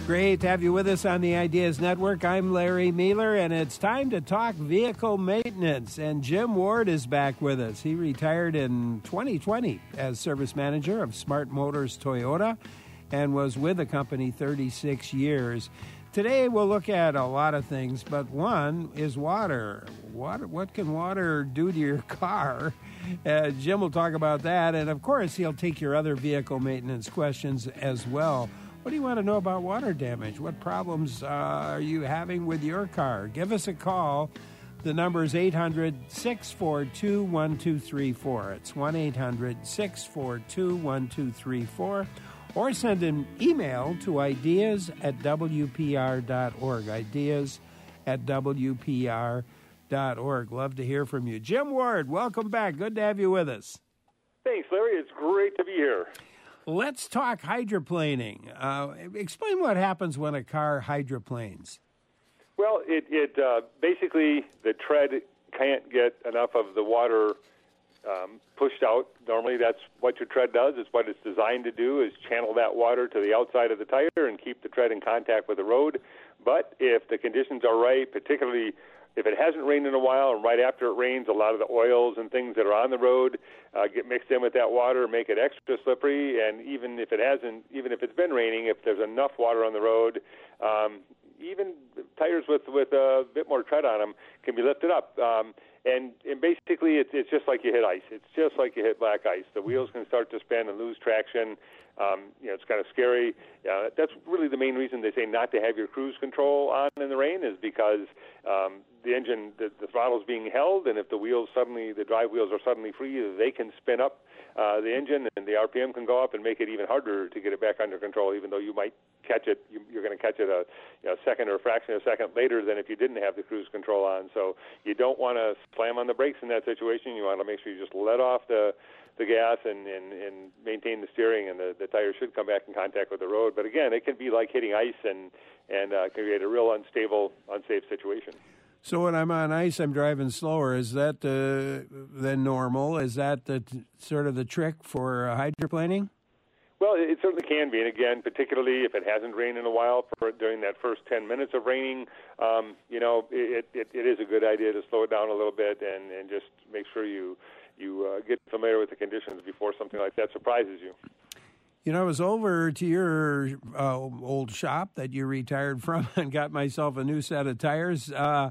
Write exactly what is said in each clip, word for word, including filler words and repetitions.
Great to have you with us on the Ideas Network. I'm Larry Mealer, and it's time to talk vehicle maintenance. And Jim Ward is back with us. He retired in twenty twenty as service manager of Smart Motors Toyota and was with the company thirty-six years. Today we'll look at a lot of things, but one is water. Water. What can water do to your car? Uh, Jim will talk about that, and of course he'll take your other vehicle maintenance questions as well. What do you want to know about water damage? What problems uh, are you having with your car? Give us a call. The number is eight hundred, six four two, one two three four. It's one eight hundred, six four two, one two three four. Or send an email to ideas at w p r dot org. Ideas at w p r dot org. Love to hear from you. Jim Ward, welcome back. Good to have you with us. Thanks, Larry. It's great to be here. Let's talk hydroplaning. Uh, explain what happens when a car hydroplanes. Well, it, it uh, basically, the tread can't get enough of the water um, pushed out. Normally, that's what your tread does. It's what it's designed to do, is channel that water to the outside of the tire and keep the tread in contact with the road. But if the conditions are right, particularly if it hasn't rained in a while and right after it rains, a lot of the oils and things that are on the road uh, get mixed in with that water, make it extra slippery. And even if it hasn't, even if it's been raining, if there's enough water on the road, um, even tires with with a bit more tread on them can be lifted up. Um, and, and basically, it's, it's just like you hit ice. It's just like you hit black ice. The wheels can start to spin and lose traction. Um, you know, it's kind of scary. Uh, that's really the main reason they say not to have your cruise control on in the rain, is because um, the engine, the, the throttle's being held, and if the wheels suddenly, the drive wheels are suddenly free, they can spin up uh, the engine, and the R P M can go up and make it even harder to get it back under control, even though you might catch it. You, you're going to catch it a you know, second or a fraction of a second later than if you didn't have the cruise control on. So you don't want to slam on the brakes in that situation. You want to make sure you just let off the the gas and, and, and maintain the steering, and the, the tires should come back in contact with the road. But again, it can be like hitting ice and, and uh, create a real unstable, unsafe situation. So when I'm on ice, I'm driving slower. Is that uh, than normal? Is that the t- sort of the trick for uh, hydroplaning? Well, it certainly can be, and again, particularly if it hasn't rained in a while, for, during that first ten minutes of raining, um, you know, it, it, it is a good idea to slow it down a little bit and, and just make sure you you uh, get familiar with the conditions before something like that surprises you. You know, I was over to your uh, old shop that you retired from and got myself a new set of tires. Uh,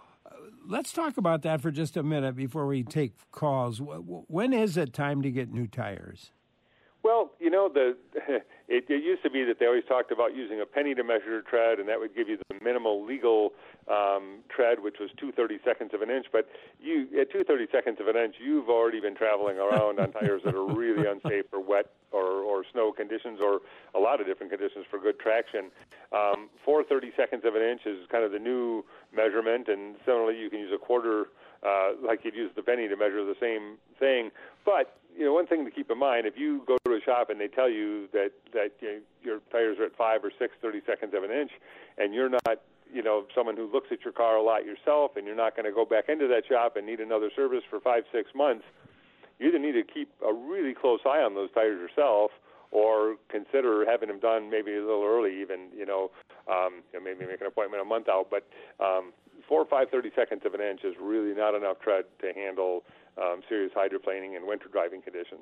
let's talk about that for just a minute before we take calls. When is it time to get new tires? Well, you know, the it, it used to be that they always talked about using a penny to measure tread, and that would give you the minimal legal um, tread, which was two thirty-seconds of an inch. But you, at two thirty-seconds of an inch, you've already been traveling around on tires that are really unsafe for wet or, or snow conditions, or a lot of different conditions for good traction. Um, four thirty-seconds of an inch is kind of the new measurement, and similarly, you can use a quarter, uh, like you'd use the penny to measure the same thing. But you know, one thing to keep in mind, if you go to a shop and they tell you that, that you know, your tires are at five or six thirty-seconds of an inch, and you're not, you know, someone who looks at your car a lot yourself, and you're not going to go back into that shop and need another service for five, six months, you either need to keep a really close eye on those tires yourself, or consider having them done maybe a little early, even, you know, um, you know maybe make an appointment a month out. But um, four or five thirty-seconds of an inch is really not enough tread to handle Um, serious hydroplaning and winter driving conditions.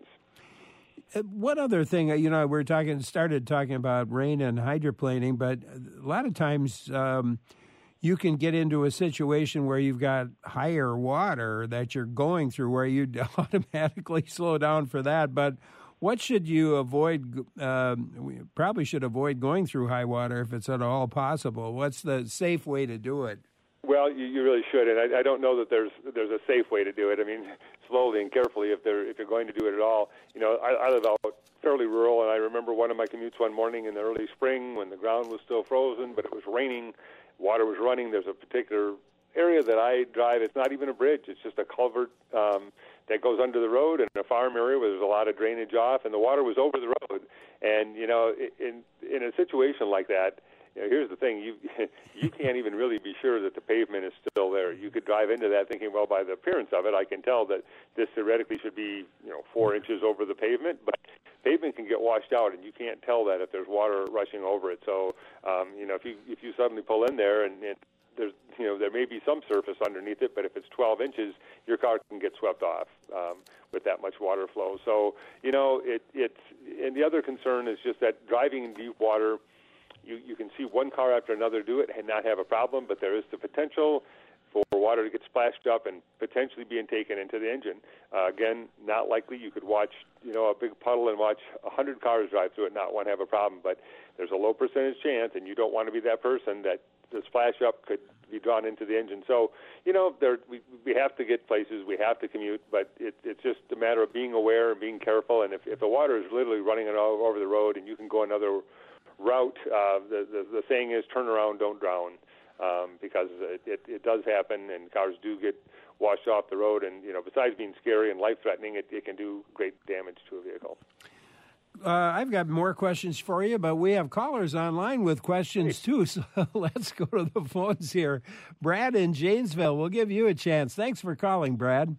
Uh, one other thing, you know, we're talking, started talking about rain and hydroplaning, but a lot of times um, you can get into a situation where you've got higher water that you're going through, where you automatically slow down for that. But what should you avoid? Um, we probably should avoid going through high water if it's at all possible. What's the safe way to do it? Well, you, you really should, and I, I don't know that there's there's a safe way to do it. I mean, slowly and carefully, if they're if you're going to do it at all. You know, I, I live out fairly rural, and I remember one of my commutes one morning in the early spring when the ground was still frozen, but it was raining, water was running. There's a particular area that I drive. It's not even a bridge; it's just a culvert um, that goes under the road in a farm area where there's a lot of drainage off, and the water was over the road. And you know, in in a situation like that, you know, here's the thing: you you can't even really be sure that the pavement is still there. You could drive into that thinking, well, by the appearance of it, I can tell that this theoretically should be, you know, four inches over the pavement, but pavement can get washed out, and you can't tell that if there's water rushing over it. So, um, you know, if you if you suddenly pull in there and it, there's, you know, there may be some surface underneath it, but if it's twelve inches, your car can get swept off um, with that much water flow. So, you know, it it's and the other concern is just that driving in deep water, you you can see one car after another do it and not have a problem, but there is the potential for water to get splashed up and potentially being taken into the engine. Uh, again, not likely. You could watch, you know, a big puddle and watch a hundred cars drive through it, and not one have a problem. But there's a low percentage chance, and you don't want to be that person that the splash up could be drawn into the engine. So, you know, there we we have to get places, we have to commute, but it, it's just a matter of being aware and being careful. And if, if the water is literally running it all over the road, and you can go another route, uh, the, the the saying is turn around, don't drown. Um, because it, it, it does happen, and cars do get washed off the road. And, you know, besides being scary and life-threatening, it, it can do great damage to a vehicle. Uh, I've got more questions for you, but we have callers online with questions, too. So let's go to the phones here. Brad in Janesville, we'll give you a chance. Thanks for calling, Brad.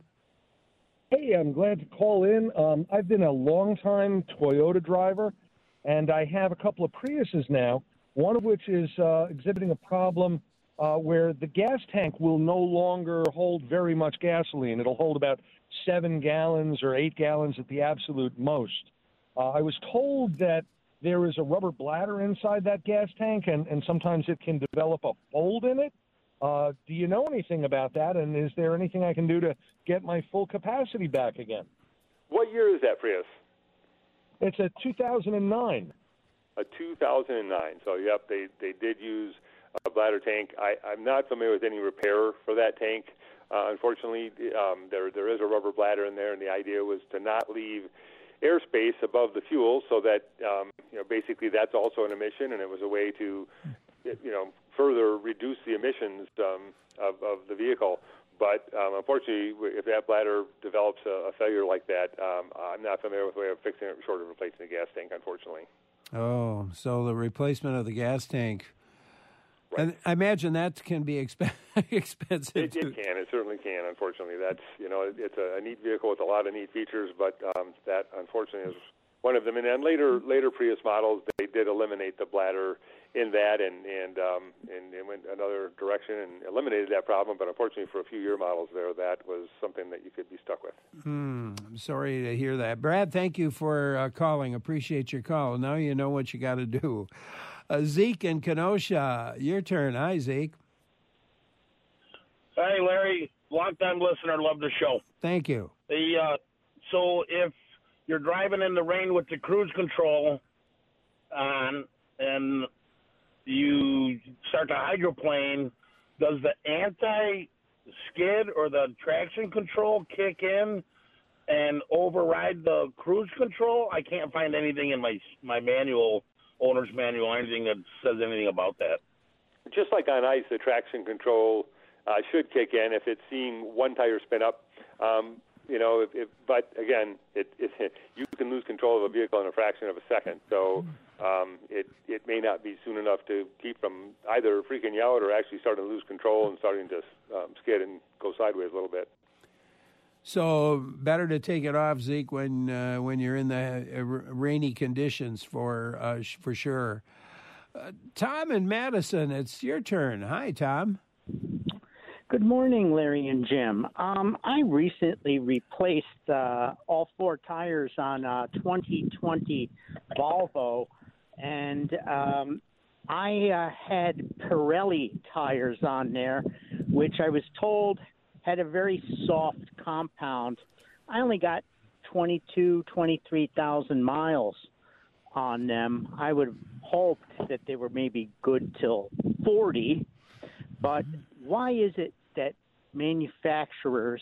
Hey, I'm glad to call in. Um, I've been a long-time Toyota driver, and I have a couple of Priuses now, one of which is uh, exhibiting a problem uh, where the gas tank will no longer hold very much gasoline. It'll hold about seven gallons or eight gallons at the absolute most. Uh, I was told that there is a rubber bladder inside that gas tank, and, and sometimes it can develop a fold in it. Uh, do you know anything about that, and is there anything I can do to get my full capacity back again? What year is that Prius? It's a two thousand nine. A two thousand nine. So, yep, they, they did use a bladder tank. I, I'm not familiar with any repair for that tank. Uh, unfortunately, um, there there is a rubber bladder in there, and the idea was to not leave airspace above the fuel, so that um, you know basically that's also an emission, and it was a way to you know further reduce the emissions um, of, of the vehicle. But um, unfortunately, if that bladder develops a, a failure like that, um, I'm not familiar with a way of fixing it short of replacing the gas tank, unfortunately. Oh, so the replacement of the gas tank. Right. And I imagine that can be exp- expensive. It, too. it can. It certainly can. Unfortunately, that's you know, it's a, a neat vehicle with a lot of neat features, but um, that unfortunately is one of them. And then later, later Prius models, they did eliminate the bladder in that, and and um, and, and went another direction and eliminated that problem. But unfortunately, for a few year models there, that was something that you could be stuck with. Hmm. I'm sorry to hear that, Brad. Thank you for uh, calling. Appreciate your call. Now you know what you got to do. Uh, Zeke in Kenosha, your turn. Hi, Zeke. Hey, Larry, long-time listener, love the show. Thank you. The uh, so if you're driving in the rain with the cruise control on and you start to hydroplane, does the anti-skid or the traction control kick in and override the cruise control? I can't find anything in my my manual, owner's manual, anything that says anything about that. Just like on ice, the traction control uh, should kick in if it's seeing one tire spin up. Um, you know, if, if, but again, it, it, you can lose control of a vehicle in a fraction of a second. So um, it it may not be soon enough to keep from either freaking you out or actually starting to lose control and starting to um, skid and go sideways a little bit. So better to take it off, Zeke, when uh, when you're in the uh, rainy conditions for uh, sh- for sure. Uh, Tom and Madison, it's your turn. Hi, Tom. Good morning, Larry and Jim. Um, I recently replaced uh, all four tires on a twenty twenty Volvo, and um, I uh, had Pirelli tires on there, which I was told had a very soft compound. I only got twenty-two, twenty-three thousand miles on them. I would have hoped that they were maybe good till forty, but why is it that manufacturers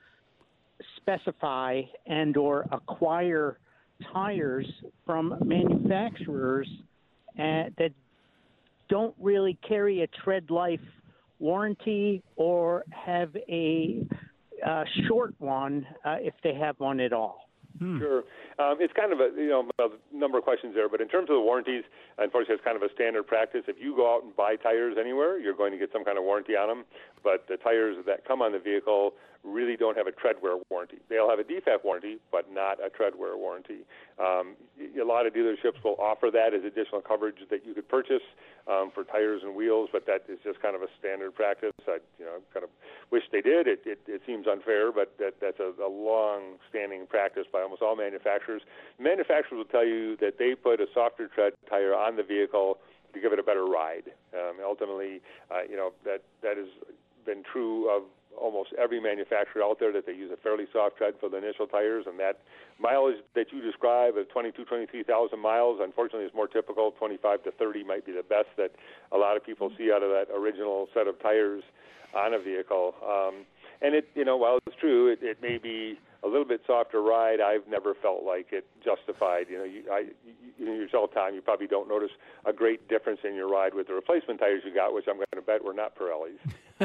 specify and or acquire tires from manufacturers uh, that don't really carry a tread life warranty or have a uh, short one uh, if they have one at all? Hmm. Sure. Um, it's kind of a, you know, a number of questions there, but in terms of the warranties, unfortunately, it's kind of a standard practice. If you go out and buy tires anywhere, you're going to get some kind of warranty on them, but the tires that come on the vehicle really don't have a tread wear warranty. They'll have a defect warranty, but not a tread wear warranty. Um, a lot of dealerships will offer that as additional coverage that you could purchase um, for tires and wheels, but that is just kind of a standard practice. I, you know, kind of wish they did. It, it, it seems unfair, but that, that's a, a long-standing practice by almost all manufacturers. Manufacturers will tell you that they put a softer tread tire on the vehicle to give it a better ride. Um, ultimately, uh, you know, that that has been true of almost every manufacturer out there, that they use a fairly soft tread for the initial tires, and that mileage that you describe of twenty-two, twenty-three thousand miles, unfortunately, is more typical. twenty-five to thirty might be the best that a lot of people see out of that original set of tires on a vehicle. Um, and it, you know, while it's true, it, it may be a little bit softer ride. I've never felt like it justified. You know, you, I, you, in yourself, Tom, you probably don't notice a great difference in your ride with the replacement tires you got, which I'm going to bet were not Pirellis.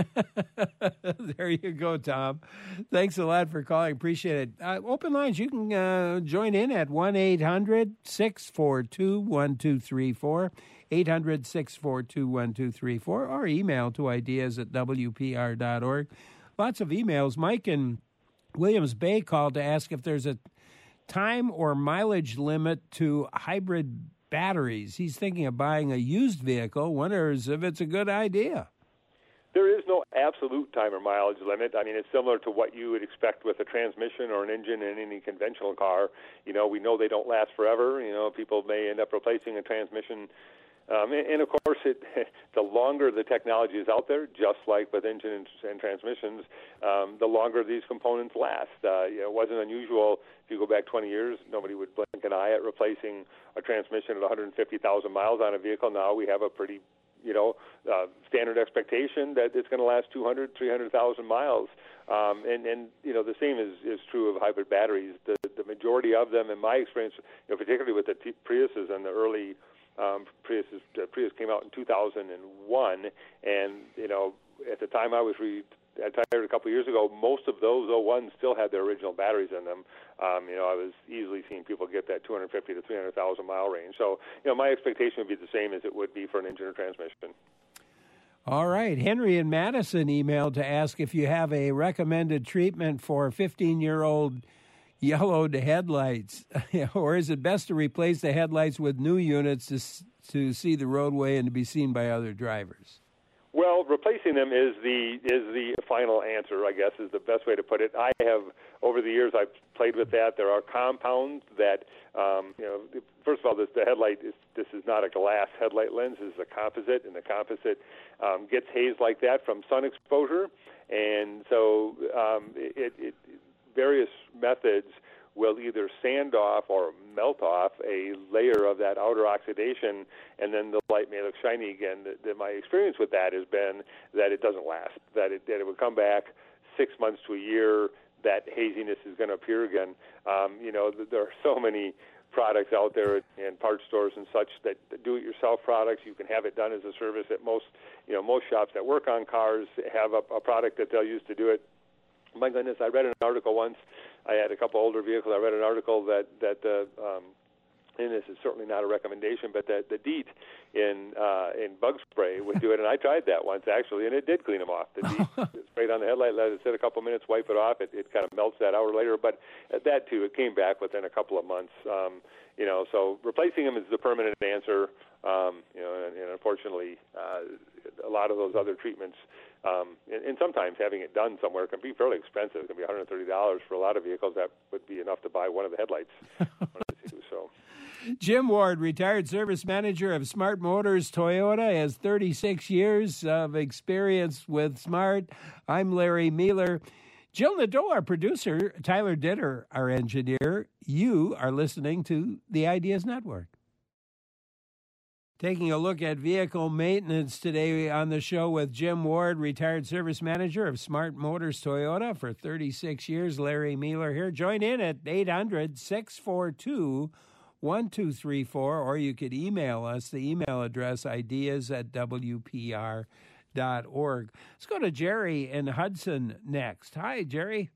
There you go, Tom. Thanks a lot for calling. Appreciate it. Uh, open lines, you can uh, join in at one eight hundred six four two one two three four, eight hundred six four two one two three four, or email to ideas at w p r dot org. Lots of emails. Mike in Williams Bay called to ask if there's a time or mileage limit to hybrid batteries. He's thinking of buying a used vehicle, wonders if it's a good idea. There is no absolute time or mileage limit. I mean, it's similar to what you would expect with a transmission or an engine in any conventional car. You know, we know they don't last forever. You know, people may end up replacing a transmission. Um, and, and, of course, it, the longer the technology is out there, just like with engines and transmissions, um, the longer these components last. Uh, you know, it wasn't unusual. If you go back twenty years, nobody would blink an eye at replacing a transmission at one hundred fifty thousand miles on a vehicle. Now we have a pretty you know, uh, standard expectation that it's going to last two hundred, three hundred thousand miles. Um, and, and, you know, the same is, is true of hybrid batteries. The, the majority of them, in my experience, you know, particularly with the T- Priuses and the early um, Priuses, uh, Prius came out in two thousand one, and, you know, at the time I was re- retired a couple of years ago, most of those oh ones still had their original batteries in them. Um, you know, I was easily seeing people get that two hundred fifty to three hundred thousand mile range. So, you know, my expectation would be the same as it would be for an engine or transmission. All right. Henry in Madison emailed to ask if you have a recommended treatment for fifteen-year-old yellowed headlights, or is it best to replace the headlights with new units to, to see the roadway and to be seen by other drivers? Well, replacing them is the is the final answer, I guess, is the best way to put it. I have, over the years, I've played with that. There are compounds that, um, you know, first of all, this, the headlight, is, this is not a glass headlight lens. This is a composite, and the composite um, gets haze like that from sun exposure. And so um, it, it, various methods will either sand off or melt off a layer of that outer oxidation, and then the light may look shiny again. The, the, my experience with that has been that it doesn't last, that it, that it will come back six months to a year, that haziness is going to appear again. Um, you know, there are so many products out there in parts stores and such that do-it-yourself products. You can have it done as a service at most, you know, most shops that work on cars have a, a product that they'll use to do it. My goodness, I read an article once. I had a couple older vehicles. I read an article that, that uh, um, and this is certainly not a recommendation, but that the DEET in uh, in bug spray would do it. And I tried that once, actually, and it did clean them off. The DEET sprayed on the headlight, let it sit a couple minutes, wipe it off. It, it kind of melts that hour later. But that, too, it came back within a couple of months. Um, you know, so replacing them is the permanent answer. Um, you know, and, and unfortunately, uh, a lot of those other treatments, um, and, and sometimes having it done somewhere can be fairly expensive. It can be one hundred thirty dollars for a lot of vehicles. That would be enough to buy one of the headlights. So, Jim Ward, retired service manager of Smart Motors Toyota, has thirty-six years of experience with Smart. I'm Larry Mealer. Jill Nadeau, our producer, Tyler Ditter, our engineer. You are listening to the Ideas Network. Taking a look at vehicle maintenance today on the show with Jim Ward, retired service manager of Smart Motors Toyota for thirty-six years. Larry Mealer here. Join in at eight hundred six four two one two three four, or you could email us. The email address, ideas at w p r dot org. Let's go to Jerry in Hudson next. Hi, Jerry.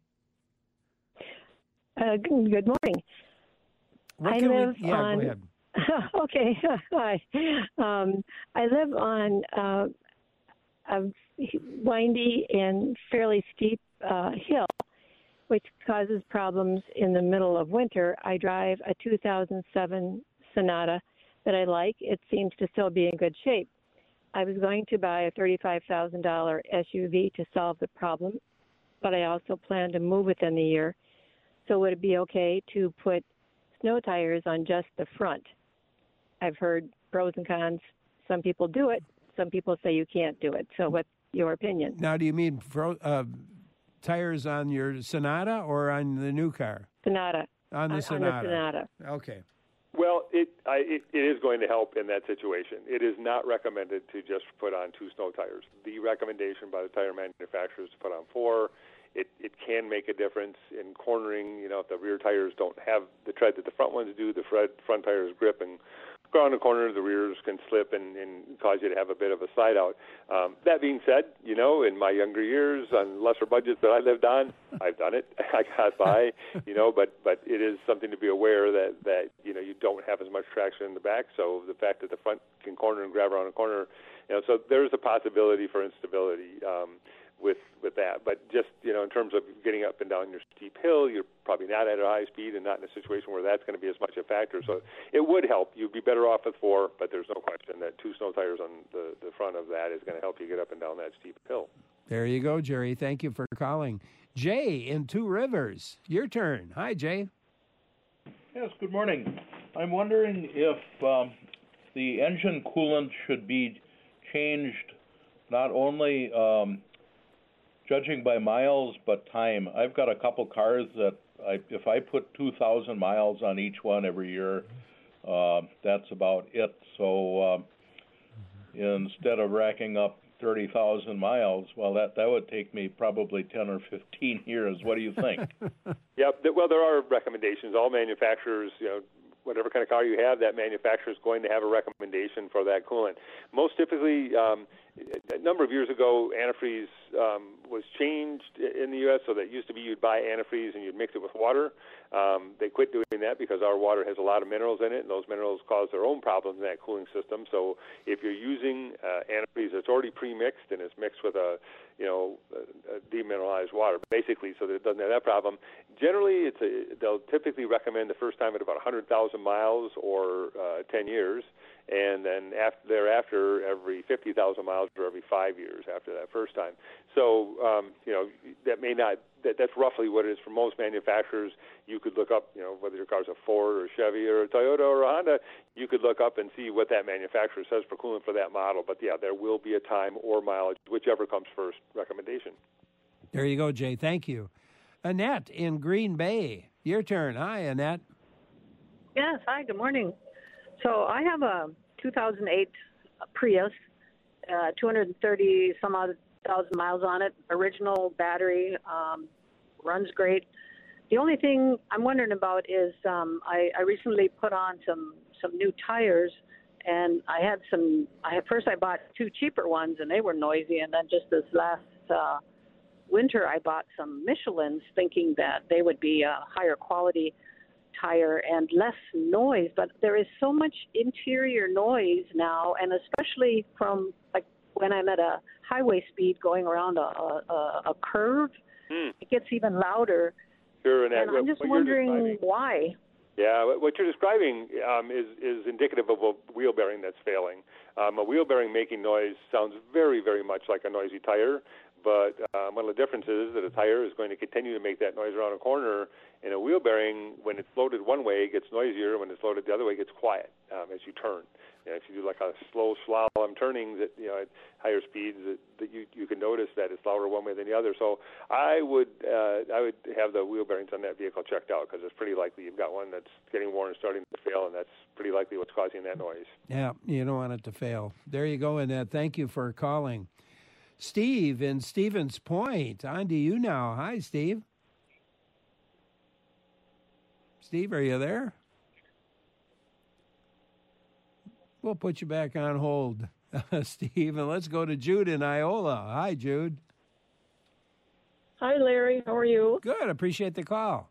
Uh, good morning. What I can live we, yeah, on, go ahead. Okay, hi. Um, I live on uh, a windy and fairly steep uh, hill which causes problems in the middle of winter. I drive a two thousand seven Sonata that I like. It seems to still be in good shape. I was going to buy a thirty-five thousand dollars S U V to solve the problem, but I also plan to move within the year. So would it be okay to put snow tires on just the front? I've heard pros and cons. Some people do it. Some people say you can't do it. So what's your opinion? Now, do you mean fro- uh, tires on your Sonata or on the new car? Sonata. On the on, Sonata. On the Sonata. Okay. Well, it, I, it it is going to help in that situation. It is not recommended to just put on two snow tires. The recommendation by the tire manufacturers is to put on four. It it can make a difference in cornering. You know, if the rear tires don't have the tread that the front ones do, the front front tires grip and go around the corner, the rears can slip and, and cause you to have a bit of a slide out. Um, that being said, you know, in my younger years, on lesser budgets that I lived on, I've done it. I got by, you know, but, but it is something to be aware that, that, you know, you don't have as much traction in the back. So the fact that the front can corner and grab around a corner, you know, so there's a possibility for instability um, with with that. But just, you know, in terms of getting up and down your steep hill, you're probably not at a high speed and not in a situation where that's going to be as much a factor. So it would help. You'd be better off with four, but there's no question that two snow tires on the, the front of that is going to help you get up and down that steep hill. There you go, Jerry. Thank you for calling. Jay in Two Rivers, your turn. Hi, Jay. Yes, good morning. I'm wondering if um, the engine coolant should be changed not only um, judging by miles, but time. I've got a couple cars that I, if I put two thousand miles on each one every year, uh, that's about it. So uh, instead of racking up thirty thousand miles, well, that, that would take me probably ten or fifteen years. What do you think? Yeah, well, there are recommendations. All manufacturers, you know, whatever kind of car you have, that manufacturer is going to have a recommendation for that coolant. Most typically, um, a number of years ago, antifreeze um, was changed in the U S so that it used to be you'd buy antifreeze and you'd mix it with water. Um, they quit doing that because our water has a lot of minerals in it, and those minerals cause their own problems in that cooling system. So if you're using uh, antifreeze that's already pre-mixed and it's mixed with a, you know, a, a demineralized water, basically, so that it doesn't have that problem, generally it's a, they'll typically recommend the first time at about one hundred thousand miles or uh, ten years, and then after thereafter every fifty thousand miles or every five years after that first time. So, um, you know, that may not, that, that's roughly what it is for most manufacturers. You could look up, you know, whether your car's a Ford or a Chevy or a Toyota or a Honda, you could look up and see what that manufacturer says for coolant for that model. But, yeah, there will be a time or mileage, whichever comes first, recommendation. There you go, Jay. Thank you. Annette in Green Bay, your turn. Hi, Annette. Yes, hi, good morning. So I have a two thousand eight Prius, uh, two hundred thirty some odd thousand miles on it, original battery, um, runs great. The only thing I'm wondering about is um, I, I recently put on some, some new tires, and I had some, I had, first I bought two cheaper ones, and they were noisy, and then just this last uh, winter I bought some Michelins thinking that they would be a higher quality tire and less noise, but there is so much interior noise now, and especially from like when I'm at a highway speed going around a, a, a curve, mm. it gets even louder. Sure, and, and that, I'm just wondering why. Yeah, what you're describing um, is, is indicative of a wheel bearing that's failing. Um, a wheel bearing making noise sounds very, very much like a noisy tire, but um, one of the differences is that a tire is going to continue to make that noise around a corner, and a wheel bearing, when it's loaded one way, it gets noisier. When it's loaded the other way, it gets quiet um, as you turn. You know, if you do like a slow slalom turning that, you know, at higher speeds, that, that you, you can notice that it's louder one way than the other. So I would uh, I would have the wheel bearings on that vehicle checked out, because it's pretty likely you've got one that's getting worn and starting to fail, and that's pretty likely what's causing that noise. Yeah, you don't want it to fail. There you go, Annette. Thank you for calling. Steve in Stevens Point, on to you now. Hi, Steve. Steve, are you there? We'll put you back on hold, Steve, and let's go to Jude in Iola. Hi, Jude. Hi, Larry. How are you? Good. Appreciate the call.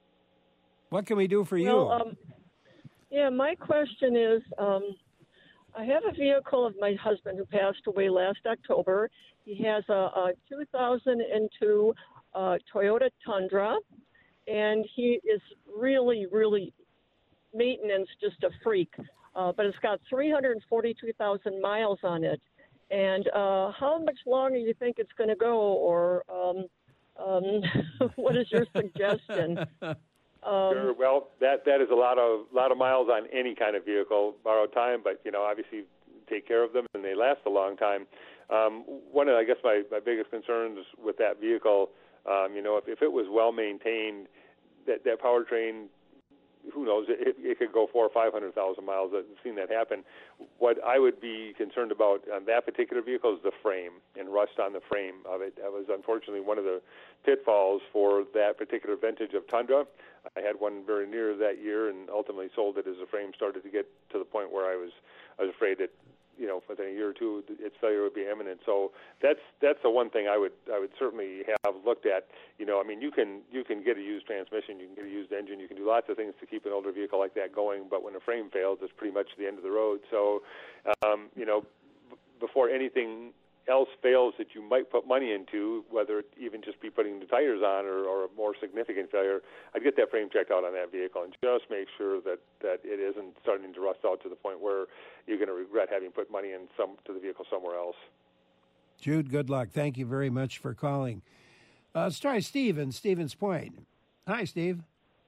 What can we do for well, you? Um, yeah, my question is, um, I have a vehicle of my husband who passed away last October. He has a, a two thousand two uh, Toyota Tundra, and he is really, really maintenance just a freak. Uh, but it's got three hundred forty-two thousand miles on it. And uh, how much longer do you think it's going to go, or um, um, what is your suggestion? Um, sure. Well, that that is a lot of lot of miles on any kind of vehicle, borrowed time. But you know, obviously, take care of them, and they last a long time. Um, one of, I guess, my, my biggest concerns with that vehicle, um, you know, if, if it was well maintained, that that powertrain, who knows, it, it could go four or five hundred thousand miles. I've seen that happen. What I would be concerned about on that particular vehicle is the frame and rust on the frame of it. That was unfortunately one of the pitfalls for that particular vintage of Tundra. I had one very near that year and ultimately sold it as the frame started to get to the point where I was I was afraid that, you know, within a year or two, its failure would be imminent. So that's that's the one thing I would I would certainly have looked at. You know, I mean, you can you can get a used transmission, you can get a used engine, you can do lots of things to keep an older vehicle like that going. But when a frame fails, it's pretty much the end of the road. So, um, you know, b- before anything else fails that you might put money into, whether it even just be putting the tires on or, or a more significant failure, I'd get that frame checked out on that vehicle and just make sure that, that it isn't starting to rust out to the point where you're going to regret having put money in some to the vehicle somewhere else. Jude, good luck. Thank you very much for calling. Uh, let's try Steve in Stevens Point. Hi, Steve.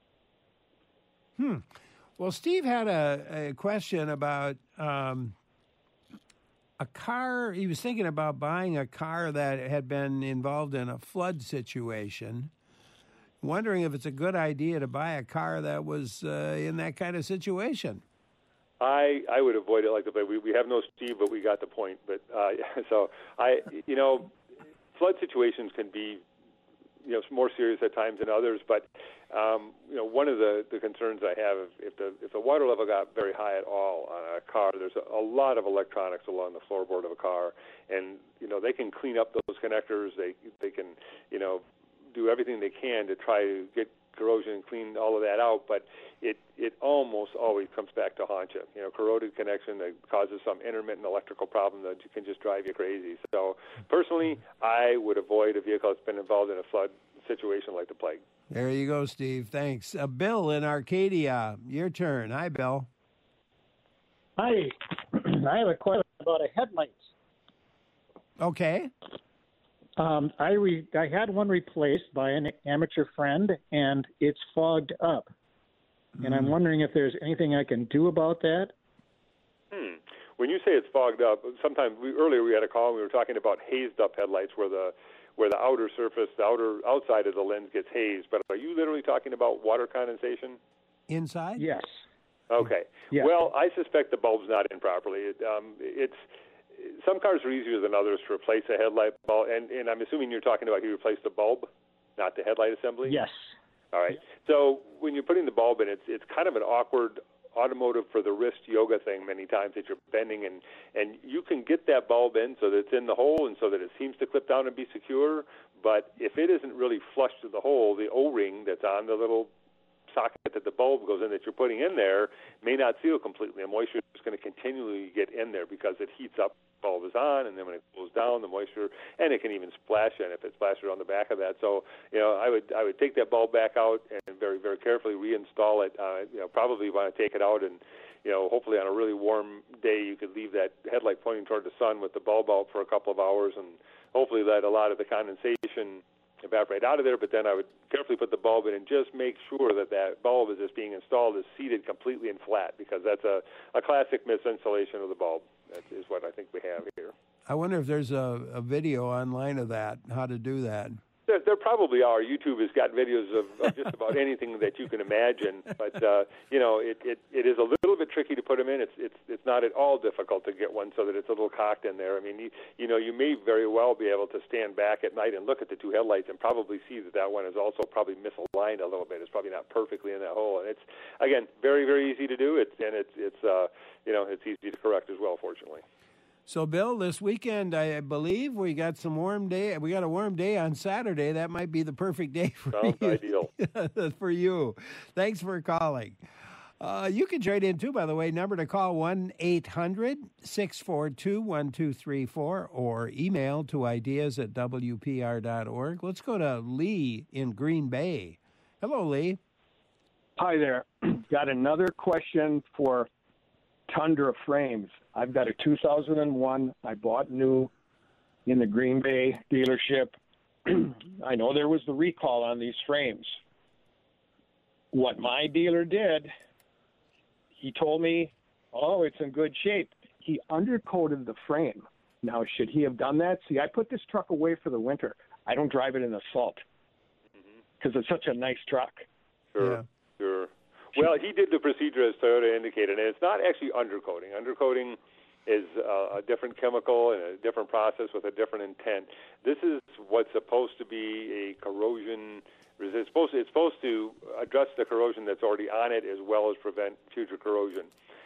Hmm. Well, Steve had a, a question about um, a car. He was thinking about buying a car that had been involved in a flood situation, wondering if it's a good idea to buy a car that was uh, in that kind of situation. I I would avoid it like the we we have no Steve, but we got the point. But uh, so I you know, flood situations can be, you know, more serious at times than others. But um, you know, one of the, the concerns I have, if the if the water level got very high at all on a car, there's a, a lot of electronics along the floorboard of a car, and you know they can clean up those connectors. They they can you know do everything they can to try to get corrosion and clean all of that out, but it it almost always comes back to haunt you. You know, corroded connection that causes some intermittent electrical problem that can just drive you crazy. So personally, I would avoid a vehicle that's been involved in a flood situation like the plague. There you go, Steve. Thanks. Uh, Bill in Arcadia, your turn. Hi, Bill. Hi. I have a question about a headlights. Okay. Um, I re- I had one replaced by an amateur friend, and it's fogged up. Mm. And I'm wondering if there's anything I can do about that. Hmm. When you say it's fogged up, sometimes we, earlier we had a call and we were talking about hazed up headlights where the where the outer surface, the outer outside of the lens gets hazed. But are you literally talking about water condensation? Inside? Yes. Okay. Yeah. Well, I suspect the bulb's not in properly. It, um, it's some cars are easier than others to replace a headlight bulb, and, and I'm assuming you're talking about you replaced the bulb, not the headlight assembly? Yes. All right. So when you're putting the bulb in, it's it's kind of an awkward automotive for the wrist yoga thing many times that you're bending, and, and you can get that bulb in so that it's in the hole and so that it seems to clip down and be secure, but if it isn't really flush to the hole, the O-ring that's on the little socket that the bulb goes in that you're putting in there may not seal completely. The moisture is going to continually get in there because it heats up. The bulb is on, and then when it cools down, the moisture, and it can even splash in if it splashes on the back of that. So, you know, I would I would take that bulb back out and very very carefully reinstall it. Uh, you know, probably want to take it out and, you know, hopefully on a really warm day you could leave that headlight pointing toward the sun with the bulb out for a couple of hours, and hopefully let a lot of the condensation evaporate out of there. But then I would carefully put the bulb in and just make sure that that bulb as it's being installed is seated completely and flat, because that's a, a classic misinstallation of the bulb. That is what I think we have here. I wonder if there's a, a video online of that, how to do that. There, there probably are. YouTube has got videos of, of just about anything that you can imagine. But, uh, you know, it, it, it is a little bit tricky to put them in. It's it's it's not at all difficult to get one so that it's a little cocked in there. I mean, you, you know, you may very well be able to stand back at night and look at the two headlights and probably see that that one is also probably misaligned a little bit. It's probably not perfectly in that hole. And it's, again, very, very easy to do. It's, and it's, it's uh, you know, it's easy to correct as well, fortunately. So, Bill, this weekend, I believe we got some warm day. We got a warm day on Saturday. That might be the perfect day for Sounds you. ideal. for you. Thanks for calling. Uh, you can trade in too, by the way. Number to call one eight hundred six four two one two three four or email to ideas at W P R dot org. Let's go to Lee in Green Bay. Hello, Lee. Hi there. Got another question for Tundra frames. I've got a two thousand one. I bought new in the Green Bay dealership. I know there was the recall on these frames. What my dealer did, he told me, oh, it's in good shape. He undercoated the frame. Now, should he have done that? See, I put this truck away for the winter. I don't drive it in the salt because it's such a nice truck. Sure, Yeah. sure. Well, he did the procedure as Toyota indicated, and it's not actually undercoating. Undercoating is uh, a different chemical and a different process with a different intent. This is what's supposed to be a corrosion resist. It's supposed to, it's supposed to address the corrosion that's already on it as well as prevent future corrosion.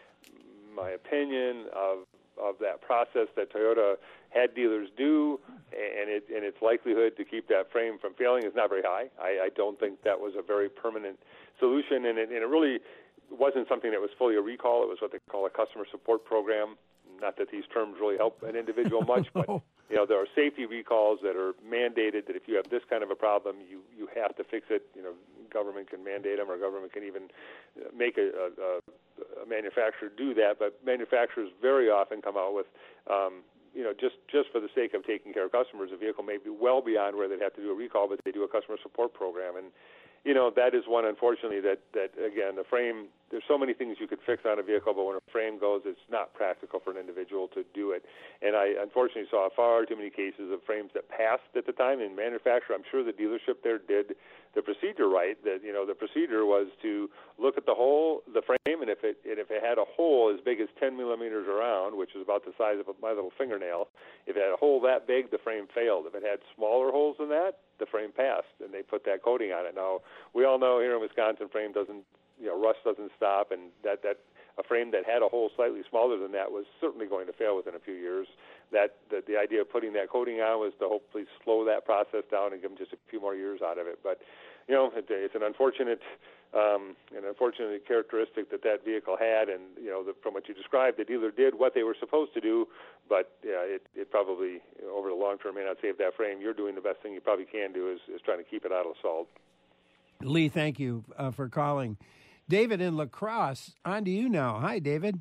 My opinion of of that process that Toyota had dealers do, and it and its likelihood to keep that frame from failing is not very high. I, I don't think that was a very permanent solution, and it, and it really wasn't something that was fully a recall. It was what they call a customer support program. Not that these terms really help an individual much, but you know there are safety recalls that are mandated. That if you have this kind of a problem, you you have to fix it. You know, government can mandate them, or government can even make a, a, a manufacturer do that. But manufacturers very often come out with, um, you know, just just for the sake of taking care of customers, a vehicle may be well beyond where they'd have to do a recall, but they do a customer support program. And you know, that is one, unfortunately, that, that, again, the frame, there's so many things you could fix on a vehicle, but when a frame goes, it's not practical for an individual to do it. And I, unfortunately, saw far too many cases of frames that passed at the time. In manufacturer, I'm sure the dealership there did the procedure right. That, you know, the procedure was to look at the hole, the frame, and if it, and if it had a hole as big as ten millimeters around, which is about the size of my little fingernail, if it had a hole that big, the frame failed. If it had smaller holes than that, the frame passed, and they put that coating on it. Now, we all know here in Wisconsin, frame doesn't, you know, rust doesn't stop, and that, that a frame that had a hole slightly smaller than that was certainly going to fail within a few years. That, that the idea of putting that coating on was to hopefully slow that process down and give them just a few more years out of it. But, you know, it, it's an unfortunate, um, an unfortunate characteristic that that vehicle had, and you know, the, from what you described, the dealer did what they were supposed to do, but yeah, it, it probably, you know, over the long term, may not save that frame. You're doing the best thing you probably can do is, is trying to keep it out of the salt. Lee, thank you uh, for calling. David in La Crosse, on to you now. Hi, David.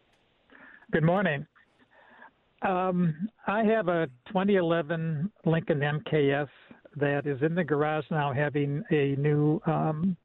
Good morning. Um, I have a twenty eleven Lincoln M K S that is in the garage now, having a new um,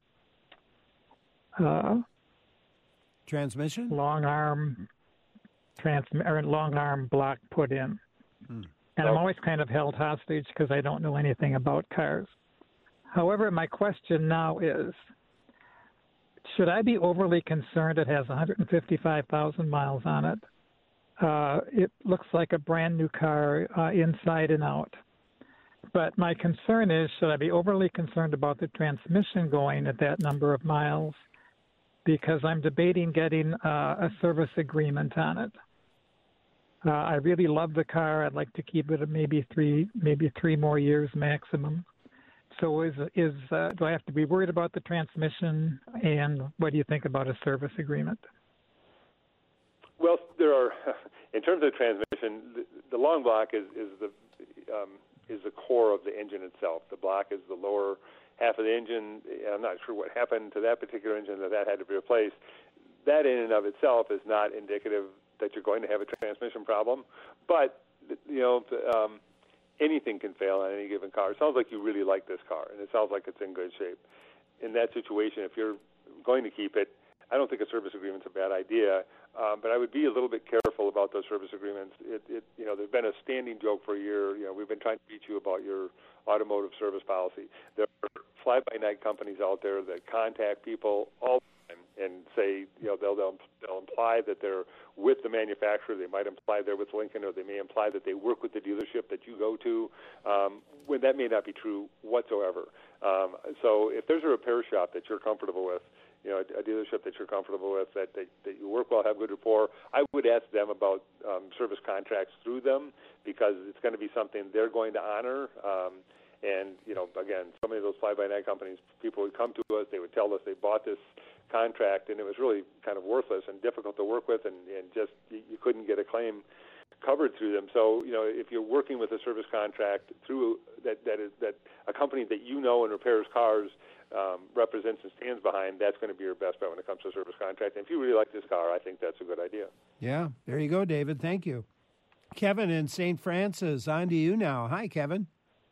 uh, transmission, long arm, trans or long arm block put in, hmm. and I'm always kind of held hostage because I don't know anything about cars. However, my question now is, should I be overly concerned? It has one hundred fifty-five thousand miles on it. Uh, it looks like a brand new car uh, inside and out. But my concern is, should I be overly concerned about the transmission going at that number of miles? Because I'm debating getting uh, a service agreement on it. Uh, I really love the car. I'd like to keep it at maybe three, maybe three more years maximum. So is is uh, do I have to be worried about the transmission? And what do you think about a service agreement? Well, there are, in terms of transmission, the, the long block is, is the um, is the core of the engine itself. The block is the lower half of the engine. I'm not sure what happened to that particular engine that that had to be replaced. That in and of itself is not indicative that you're going to have a transmission problem. But, you know, um, anything can fail on any given car. It sounds like you really like this car, and it sounds like it's in good shape. In that situation, if you're going to keep it, I don't think a service agreement's a bad idea, um, but I would be a little bit careful about those service agreements. It, it, you know, there's been a standing joke for a year. You know, we've been trying to teach you about your automotive service policy. There are fly-by-night companies out there that contact people all the time and say, you know, they'll, they'll they'll imply that they're with the manufacturer. They might imply they're with Lincoln, or they may imply that they work with the dealership that you go to, um, when that may not be true whatsoever. Um, so if there's a repair shop that you're comfortable with, you know, a, a dealership that you're comfortable with, that, that, that you work well, have good rapport, I would ask them about um, service contracts through them, because it's going to be something they're going to honor. Um, and, you know, again, so many of those fly-by-night companies, people would come to us, they would tell us they bought this contract, and it was really kind of worthless and difficult to work with, and, and just you, you couldn't get a claim covered through them. So, you know, if you're working with a service contract through that that is that a company that you know and repairs cars um, represents and stands behind, that's going to be your best bet when it comes to a service contract. And if you really like this car, I think that's a good idea. Yeah, there you go, David. Thank you. Kevin in Saint Francis, on to you now. Hi, Kevin.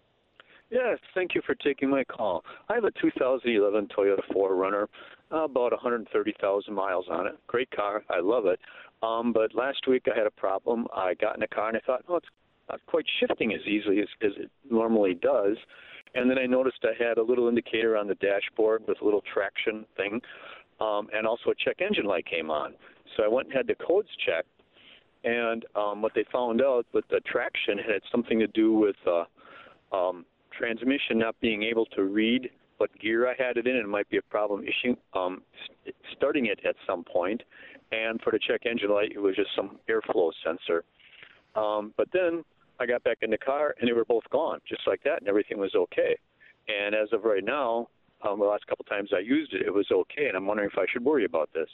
Yes, thank you for taking my call. I have a two thousand eleven Toyota four runner, uh, about one hundred thirty thousand miles on it. Great car. I love it. Um, but last week I had a problem. I got in the car and I thought, oh, it's not quite shifting as easily as, as it normally does. And then I noticed I had a little indicator on the dashboard with a little traction thing, um, and also a check engine light came on. So I went and had the codes checked, and um, what they found out with the traction had something to do with uh, um, transmission not being able to read what gear I had it in, and it might be a problem issue, um, st- starting it at some point. And for the check engine light, it was just some airflow sensor. Um, but then I got back in the car, and they were both gone, just like that, and everything was okay. And as of right now, um, the last couple times I used it, it was okay, and I'm wondering if I should worry about this.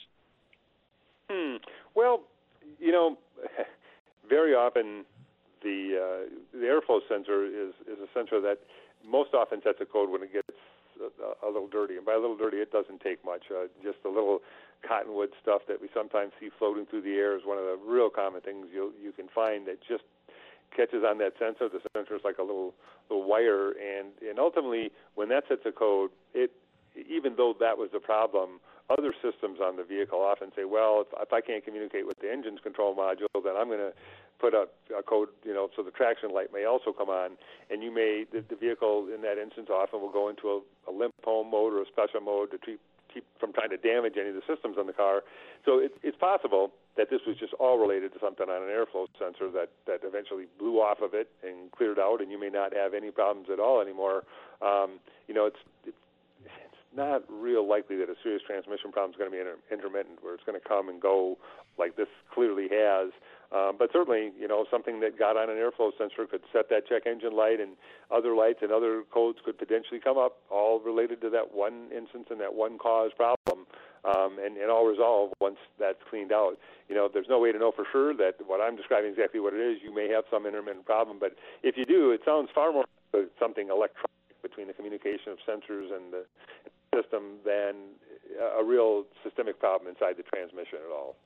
Hmm. Well, you know, very often the uh, the airflow sensor is, is a sensor that most often sets a code when it gets a, a little dirty. And by a little dirty, it doesn't take much. Uh, just a little cottonwood stuff that we sometimes see floating through the air is one of the real common things you you can find that just catches on that sensor. The sensor is like a little little wire, and, and ultimately, when that sets a code, it even though that was the problem, other systems on the vehicle often say, well, if, if I can't communicate with the engine's control module, then I'm going to put a, a code, you know, so the traction light may also come on, and you may, the, the vehicle in that instance often will go into a, a limp home mode or a special mode to keep, keep from trying to damage any of the systems on the car. So it, it's possible that this was just all related to something on an airflow sensor that, that eventually blew off of it and cleared out, and you may not have any problems at all anymore. Um, you know, it's, it's not real likely that a serious transmission problem is going to be inter- intermittent, where it's going to come and go like this clearly has. Um, but certainly, you know, something that got on an airflow sensor could set that check engine light, and other lights and other codes could potentially come up, all related to that one instance and that one cause problem, um, and, and all resolved once that's cleaned out. You know, there's no way to know for sure that what I'm describing is exactly what it is. You may have some intermittent problem, but if you do, it sounds far more like something electronic between the communication of sensors and the system than a real systemic problem inside the transmission at all.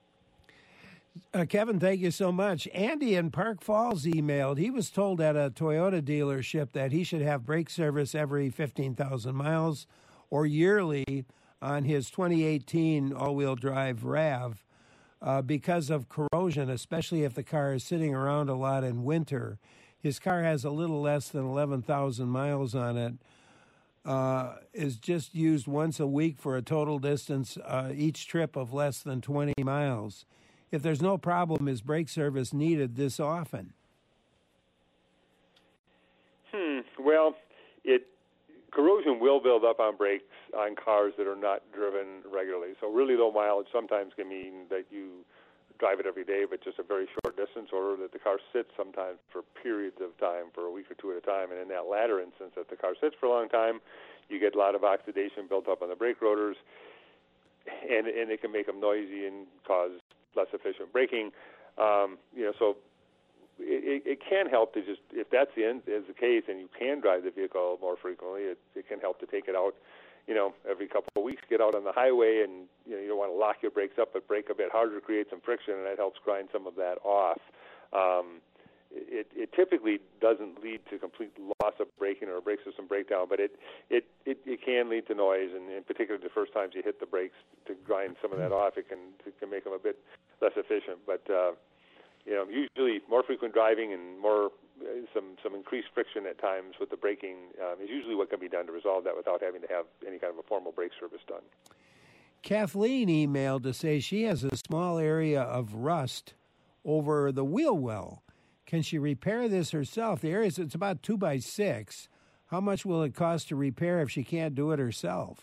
Uh, Kevin, thank you so much. Andy in Park Falls emailed. He was told at a Toyota dealership that he should have brake service every fifteen thousand miles or yearly on his twenty eighteen all-wheel drive RAV uh, because of corrosion, especially if the car is sitting around a lot in winter. His car has a little less than eleven thousand miles on it. Uh, is just used once a week for a total distance, uh, each trip of less than twenty miles. If there's no problem, is brake service needed this often? Hmm. Well, it corrosion will build up on brakes on cars that are not driven regularly. So really low mileage sometimes can mean that you drive it every day, but just a very short distance, or that the car sits sometimes for periods of time, for a week or two at a time. And in that latter instance, that the car sits for a long time, you get a lot of oxidation built up on the brake rotors, and and it can make them noisy and cause less efficient braking. Um, you know, so it, it can help to just, if that's the end, is the case, and you can drive the vehicle more frequently, it, it can help to take it out, you know, every couple of weeks, get out on the highway, and you know, you don't want to lock your brakes up, but brake a bit harder, create some friction, and that helps grind some of that off. Um, it, it typically doesn't lead to complete loss of braking or a brake system breakdown, but it, it, it, it can lead to noise, and in particular the first times you hit the brakes to grind some of that off, it can it can make them a bit less efficient. But uh, you know, usually more frequent driving and more uh, some some increased friction at times with the braking um, is usually what can be done to resolve that without having to have any kind of a formal brake service done. Kathleen emailed to say she has a small area of rust over the wheel well. Can she repair this herself? The area is it's about two by six. How much will it cost to repair if she can't do it herself?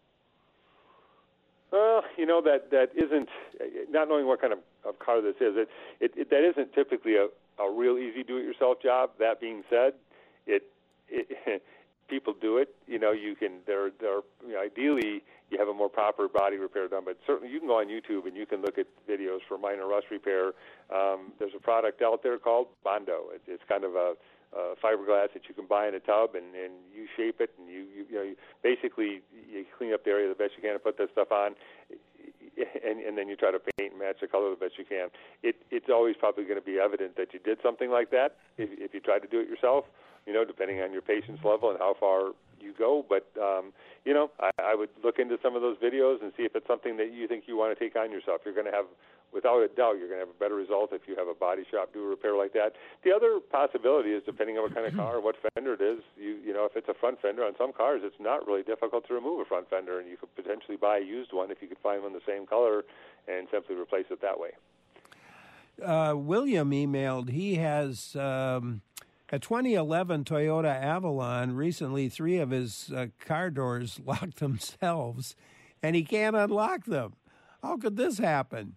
Well, you know, that that isn't, not knowing what kind of, of car this is, it, it, it that isn't typically a, a real easy do-it-yourself job. That being said, it, it people do it. You know, you can. They're they're you know, ideally you have a more proper body repair done, but certainly you can go on YouTube and you can look at videos for minor rust repair. Um, there's a product out there called Bondo. It, it's kind of a Uh, fiberglass that you can buy in a tub, and, and you shape it, and you, you, you know, you basically you clean up the area the best you can and put that stuff on, and, and then you try to paint and match the color the best you can. It, it's always probably going to be evident that you did something like that if, if you try to do it yourself, you know, depending on your patience level and how far you go. But, um, you know, I, I would look into some of those videos and see if it's something that you think you want to take on yourself. You're going to have, without a doubt, you're going to have a better result if you have a body shop do a repair like that. The other possibility is, depending on what kind of car, what fender it is, you you know, if it's a front fender, on some cars it's not really difficult to remove a front fender, and you could potentially buy a used one if you could find one the same color and simply replace it that way. Uh, William emailed, he has um, a twenty eleven Toyota Avalon. Recently, three of his uh, car doors locked themselves, and he can't unlock them. How could this happen?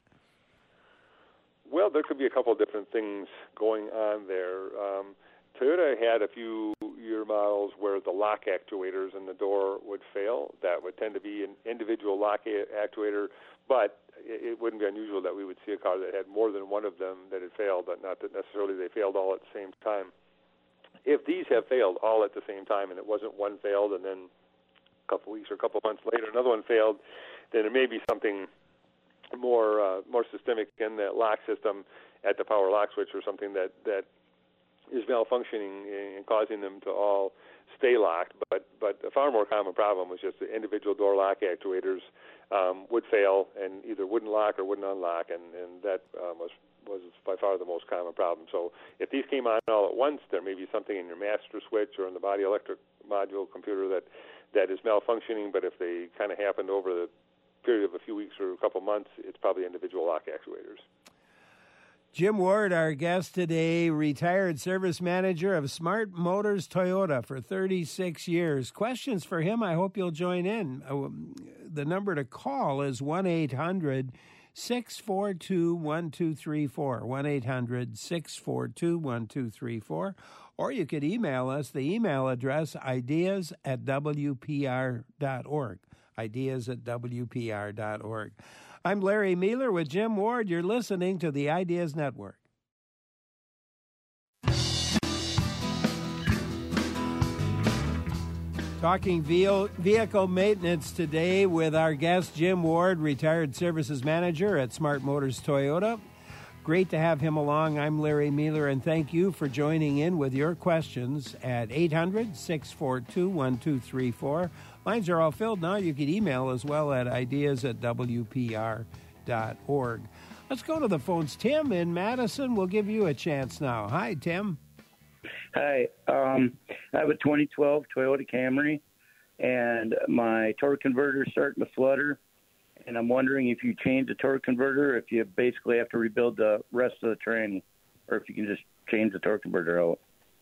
Well, there could be a couple of different things going on there. Um, Toyota had a few year models where the lock actuators in the door would fail. That would tend to be an individual lock actuator, but it wouldn't be unusual that we would see a car that had more than one of them that had failed, but not that necessarily they failed all at the same time. If these have failed all at the same time, and it wasn't one failed and then a couple weeks or a couple months later another one failed, then it may be something more uh, more systemic in the lock system at the power lock switch, or something that, that is malfunctioning and causing them to all stay locked. But but a far more common problem was just the individual door lock actuators um, would fail and either wouldn't lock or wouldn't unlock, and, and that um, was was by far the most common problem. So if these came on all at once, there may be something in your master switch or in the body electric module computer that, that is malfunctioning, but if they kind of happened over the period of a few weeks or a couple months, it's probably individual lock actuators. Jim Ward, our guest today, retired service manager of Smart Motors Toyota for thirty-six years. Questions for him, I hope you'll join in. Uh, the number to call is one eight hundred six four two one two three four, one eight hundred six four two one two three four, or you could email us. The email address, ideas at w p r dot org. ideas at w p r dot org. I'm Larry Mealer with Jim Ward. You're listening to the Ideas Network. Talking vehicle maintenance today with our guest, Jim Ward, retired services manager at Smart Motors Toyota. Great to have him along. I'm Larry Mealer, and thank you for joining in with your questions at eight hundred six four two one two three four. Lines are all filled now. You can email as well at ideas at w p r dot org. Let's go to the phones. Tim in Madison will give you a chance now. Hi, Tim. Hi. Um, I have a twenty twelve Toyota Camry, and my torque converter is starting to flutter. And I'm wondering if you change the torque converter, if you basically have to rebuild the rest of the tranny, or if you can just change the torque converter out.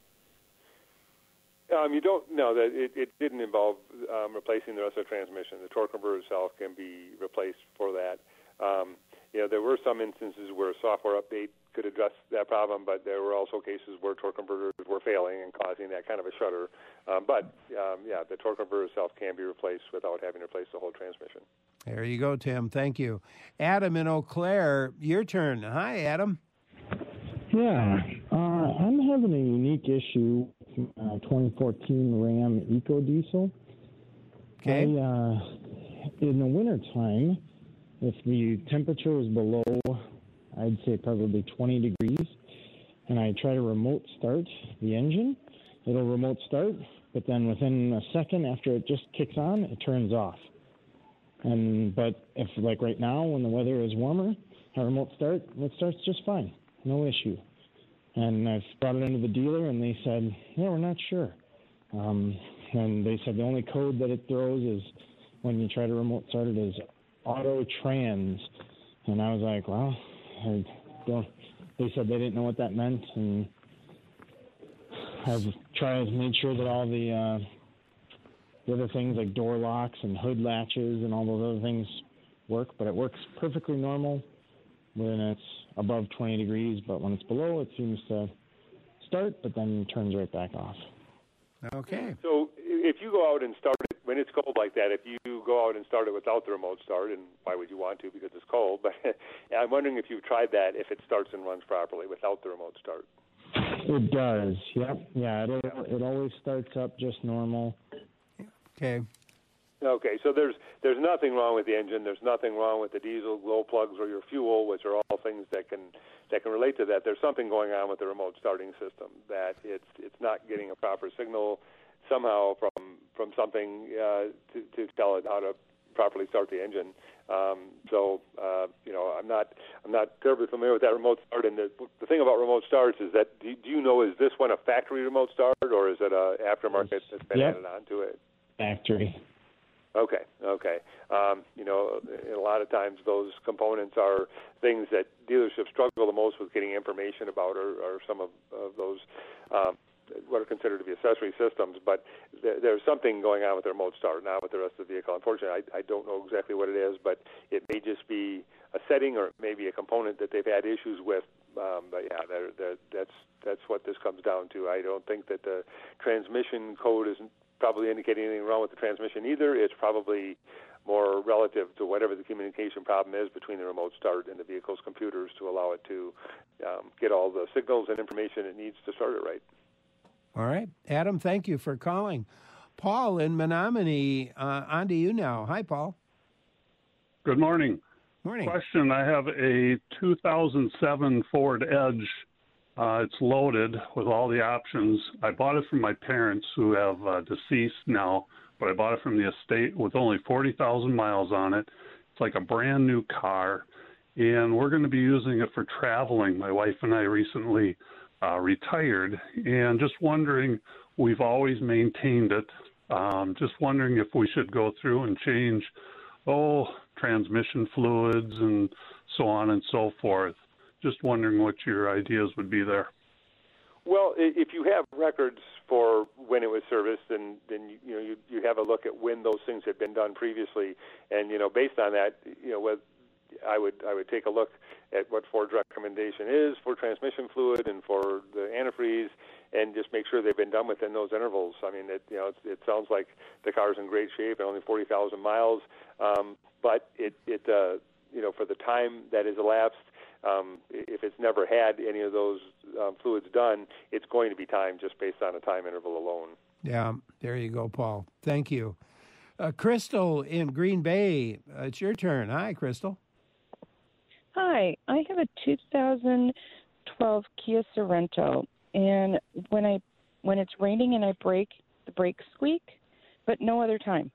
Um, you don't know that it, it didn't involve um, replacing the rest of the transmission. The torque converter itself can be replaced for that. Um, you know, there were some instances where a software update could address that problem, but there were also cases where torque converters were failing and causing that kind of a shudder. Um, but, um, yeah, the torque converter itself can be replaced without having to replace the whole transmission. There you go, Tim. Thank you. Adam in Eau Claire, your turn. Hi, Adam. Yeah, uh, I'm having a unique issue with uh, twenty fourteen Ram EcoDiesel. Okay. I, uh, in the wintertime, if the temperature is below, I'd say probably twenty degrees, and I try to remote start the engine, it'll remote start, but then within a second after it just kicks on, it turns off. And but if, like right now, when the weather is warmer, I remote start, it starts just fine, no issue. And I've brought it into the dealer, and they said, yeah, we're not sure. Um, and they said the only code that it throws is when you try to remote start it is auto trans. And I was like, well, I don't. They said they didn't know what that meant, and I've tried, made sure that all the uh, the other things like door locks and hood latches and all those other things work, but it works perfectly normal when it's above twenty degrees, but when it's below, it seems to start, but then turns right back off. Okay. So if you go out and start it when it's cold like that, if you go out and start it without the remote start, and why would you want to because it's cold, but I'm wondering if you've tried that, if it starts and runs properly without the remote start. It does, yep. Yeah, it, it always starts up just normal. Okay. Okay, so there's there's nothing wrong with the engine. There's nothing wrong with the diesel, glow plugs, or your fuel, which are all things that can that can relate to that. There's something going on with the remote starting system, that it's it's not getting a proper signal somehow from from something uh, to, to tell it how to properly start the engine. Um, so uh, you know, I'm not I'm not terribly familiar with that remote start. And the, the thing about remote starts is that do, do you know, is this one a factory remote start, or is it a aftermarket that's been yep. added onto it? Factory. Okay, okay. Um, you know, a lot of times those components are things that dealerships struggle the most with getting information about, or, or some of, of those um, what are considered to be accessory systems. But th- there's something going on with the remote start, not with the rest of the vehicle. Unfortunately, I, I don't know exactly what it is, but it may just be a setting, or maybe a component that they've had issues with. Um, but yeah, they're, they're, that's that's what this comes down to. I don't think that the transmission code isn't probably indicating anything wrong with the transmission either. It's probably more relative to whatever the communication problem is between the remote start and the vehicle's computers to allow it to um, get all the signals and information it needs to start it right. All right. Adam, thank you for calling. Paul in Menominee, uh, on to you now. Hi, Paul. Good morning. Morning. Question, I have a two thousand seven Ford Edge. Uh, it's loaded with all the options. I bought it from my parents, who have uh, deceased now, but I bought it from the estate with only forty thousand miles on it. It's like a brand new car, and we're going to be using it for traveling. My wife and I recently uh, retired, and just wondering, we've always maintained it. Um, just wondering if we should go through and change, oh, transmission fluids and so on and so forth. Just wondering what your ideas would be there. Well, if you have records for when it was serviced, then then you, you know you you have a look at when those things had been done previously, and you know based on that, you know what I would I would take a look at what Ford's recommendation is for transmission fluid and for the antifreeze, and just make sure they've been done within those intervals. I mean, it you know it, it sounds like the car's in great shape and only forty thousand miles, um, but it it uh, you know for the time that has elapsed. Um, if it's never had any of those um, fluids done, it's going to be time just based on a time interval alone. Yeah, there you go, Paul. Thank you. Uh, Crystal in Green Bay, uh, it's your turn. Hi, Crystal. Hi, I have a two thousand twelve Kia Sorento, and when I when it's raining and I brake, the brakes squeak, but no other time.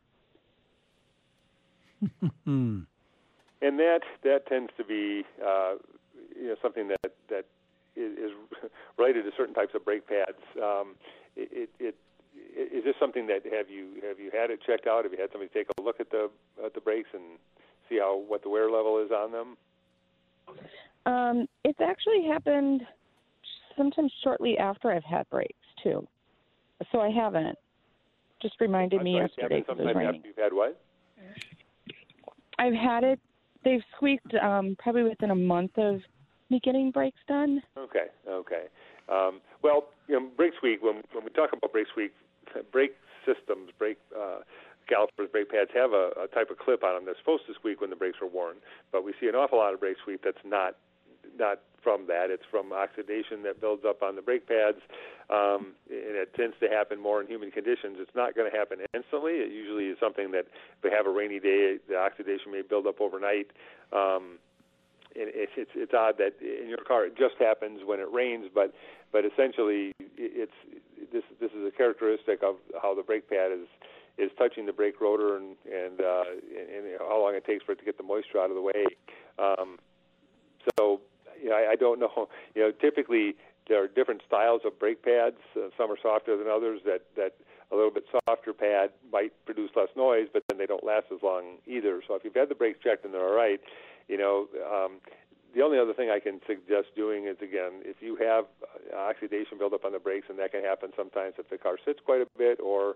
And that that tends to be uh, you know something that that is, is related to certain types of brake pads. Um, it, it, it is this something that have you have you had it checked out? Have you had somebody take a look at the at the brakes and see how what the wear level is on them? Um, it's actually happened sometimes shortly after I've had brakes too, so I haven't. Just reminded I'm me sorry, yesterday because it was sometime raining. after you've had what? I've had it. They've squeaked um, probably within a month of me getting brakes done. Okay, okay. Um, well, you know, brake squeak. When when we talk about brake squeak, brake systems, brake uh, calipers, brake pads have a, a type of clip on them that's supposed to squeak when the brakes are worn. But we see an awful lot of brake squeak that's not not from that. It's from oxidation that builds up on the brake pads, um, and it tends to happen more in humid conditions. It's not going to happen instantly. It usually is something that if we have a rainy day, the oxidation may build up overnight. Um, and it's, it's it's odd that in your car it just happens when it rains, but but essentially it's this this is a characteristic of how the brake pad is is touching the brake rotor and and, uh, and, and how long it takes for it to get the moisture out of the way. Um, so. You know, I, I don't know. You know, typically there are different styles of brake pads. Uh, some are softer than others. That, that a little bit softer pad might produce less noise, but then they don't last as long either. So if you've had the brakes checked and they're all right, you know, um, the only other thing I can suggest doing is, again, if you have uh, oxidation buildup on the brakes, and that can happen sometimes if the car sits quite a bit, or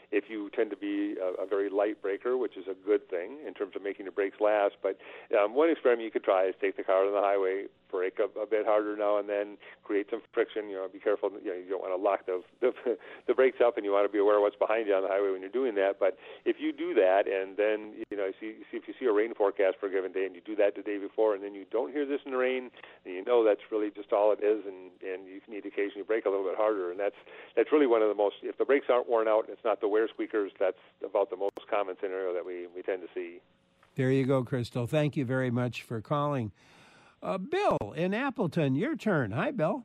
if you tend to be a, a very light braker, which is a good thing in terms of making the brakes last. But um, one experiment you could try is take the car on the highway, brake a, a bit harder now and then, create some friction. You know, be careful. You know, you don't want to lock the, the the brakes up, and you want to be aware of what's behind you on the highway when you're doing that. But if you do that, and then you know, see, see if you see a rain forecast for a given day, and you do that the day before, and then you don't hear this in the rain, then you know that's really just all it is, and and you need to occasionally brake a little bit harder. And that's that's really one of the most. If the brakes aren't worn out, and it's not the wear squeakers, that's about the most common scenario that we we tend to see. There you go, Crystal. Thank you very much for calling. Uh, Bill in Appleton, your turn. Hi, Bill.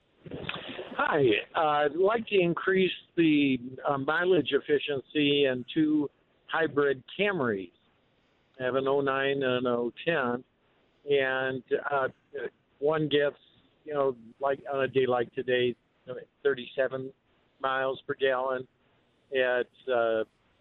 Hi. Uh, I'd like to increase the uh, mileage efficiency in two hybrid Camrys. I have an oh nine and an oh ten, and uh, one gets, you know, like on a day like today, thirty-seven miles per gallon at uh,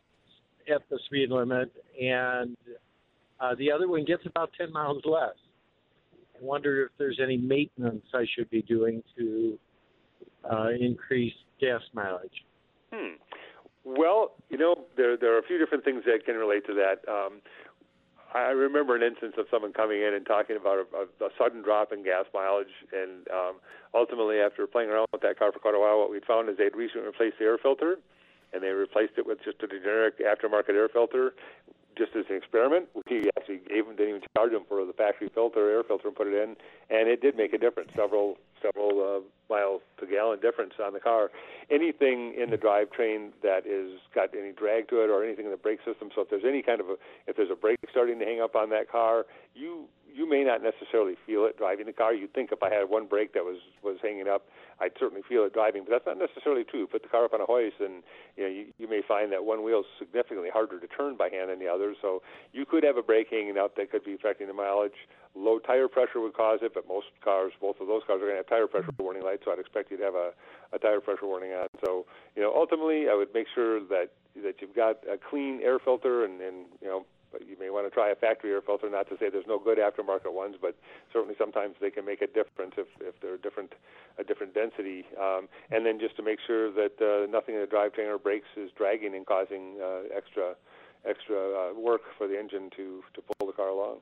at the speed limit, and uh, the other one gets about ten miles less. I wonder if there's any maintenance I should be doing to uh, increase gas mileage. Hmm. Well, you know, there there are a few different things that can relate to that. Um, I remember an instance of someone coming in and talking about a, a, a sudden drop in gas mileage, and um, ultimately, after playing around with that car for quite a while, what we'd found is they'd recently replaced the air filter, and they replaced it with just a generic aftermarket air filter. Just as an experiment, we actually gave them, didn't even charge them for the factory filter, air filter, and put it in, and it did make a difference, several several uh, miles per gallon difference on the car. Anything in the drivetrain that is got any drag to it, or anything in the brake system. So if there's any kind of a, if there's a brake starting to hang up on that car, you you may not necessarily feel it driving the car. You'd think if I had one brake that was was hanging up, I'd certainly feel it driving, but that's not necessarily true. Put the car up on a hoist, and you know you, you may find that one wheel is significantly harder to turn by hand than the other. So you could have a brake hanging up that could be affecting the mileage. Low tire pressure would cause it, but most cars, both of those cars, are going to have tire pressure warning lights, so I'd expect you to have a, a tire pressure warning on. So you know, ultimately, I would make sure that that you've got a clean air filter, and, and you know. But you may want to try a factory air filter. Not to say there's no good aftermarket ones, but certainly sometimes they can make a difference if, if they're a different a different density. Um, and then just to make sure that uh, nothing in the drivetrain or brakes is dragging and causing uh, extra extra uh, work for the engine to, to pull the car along.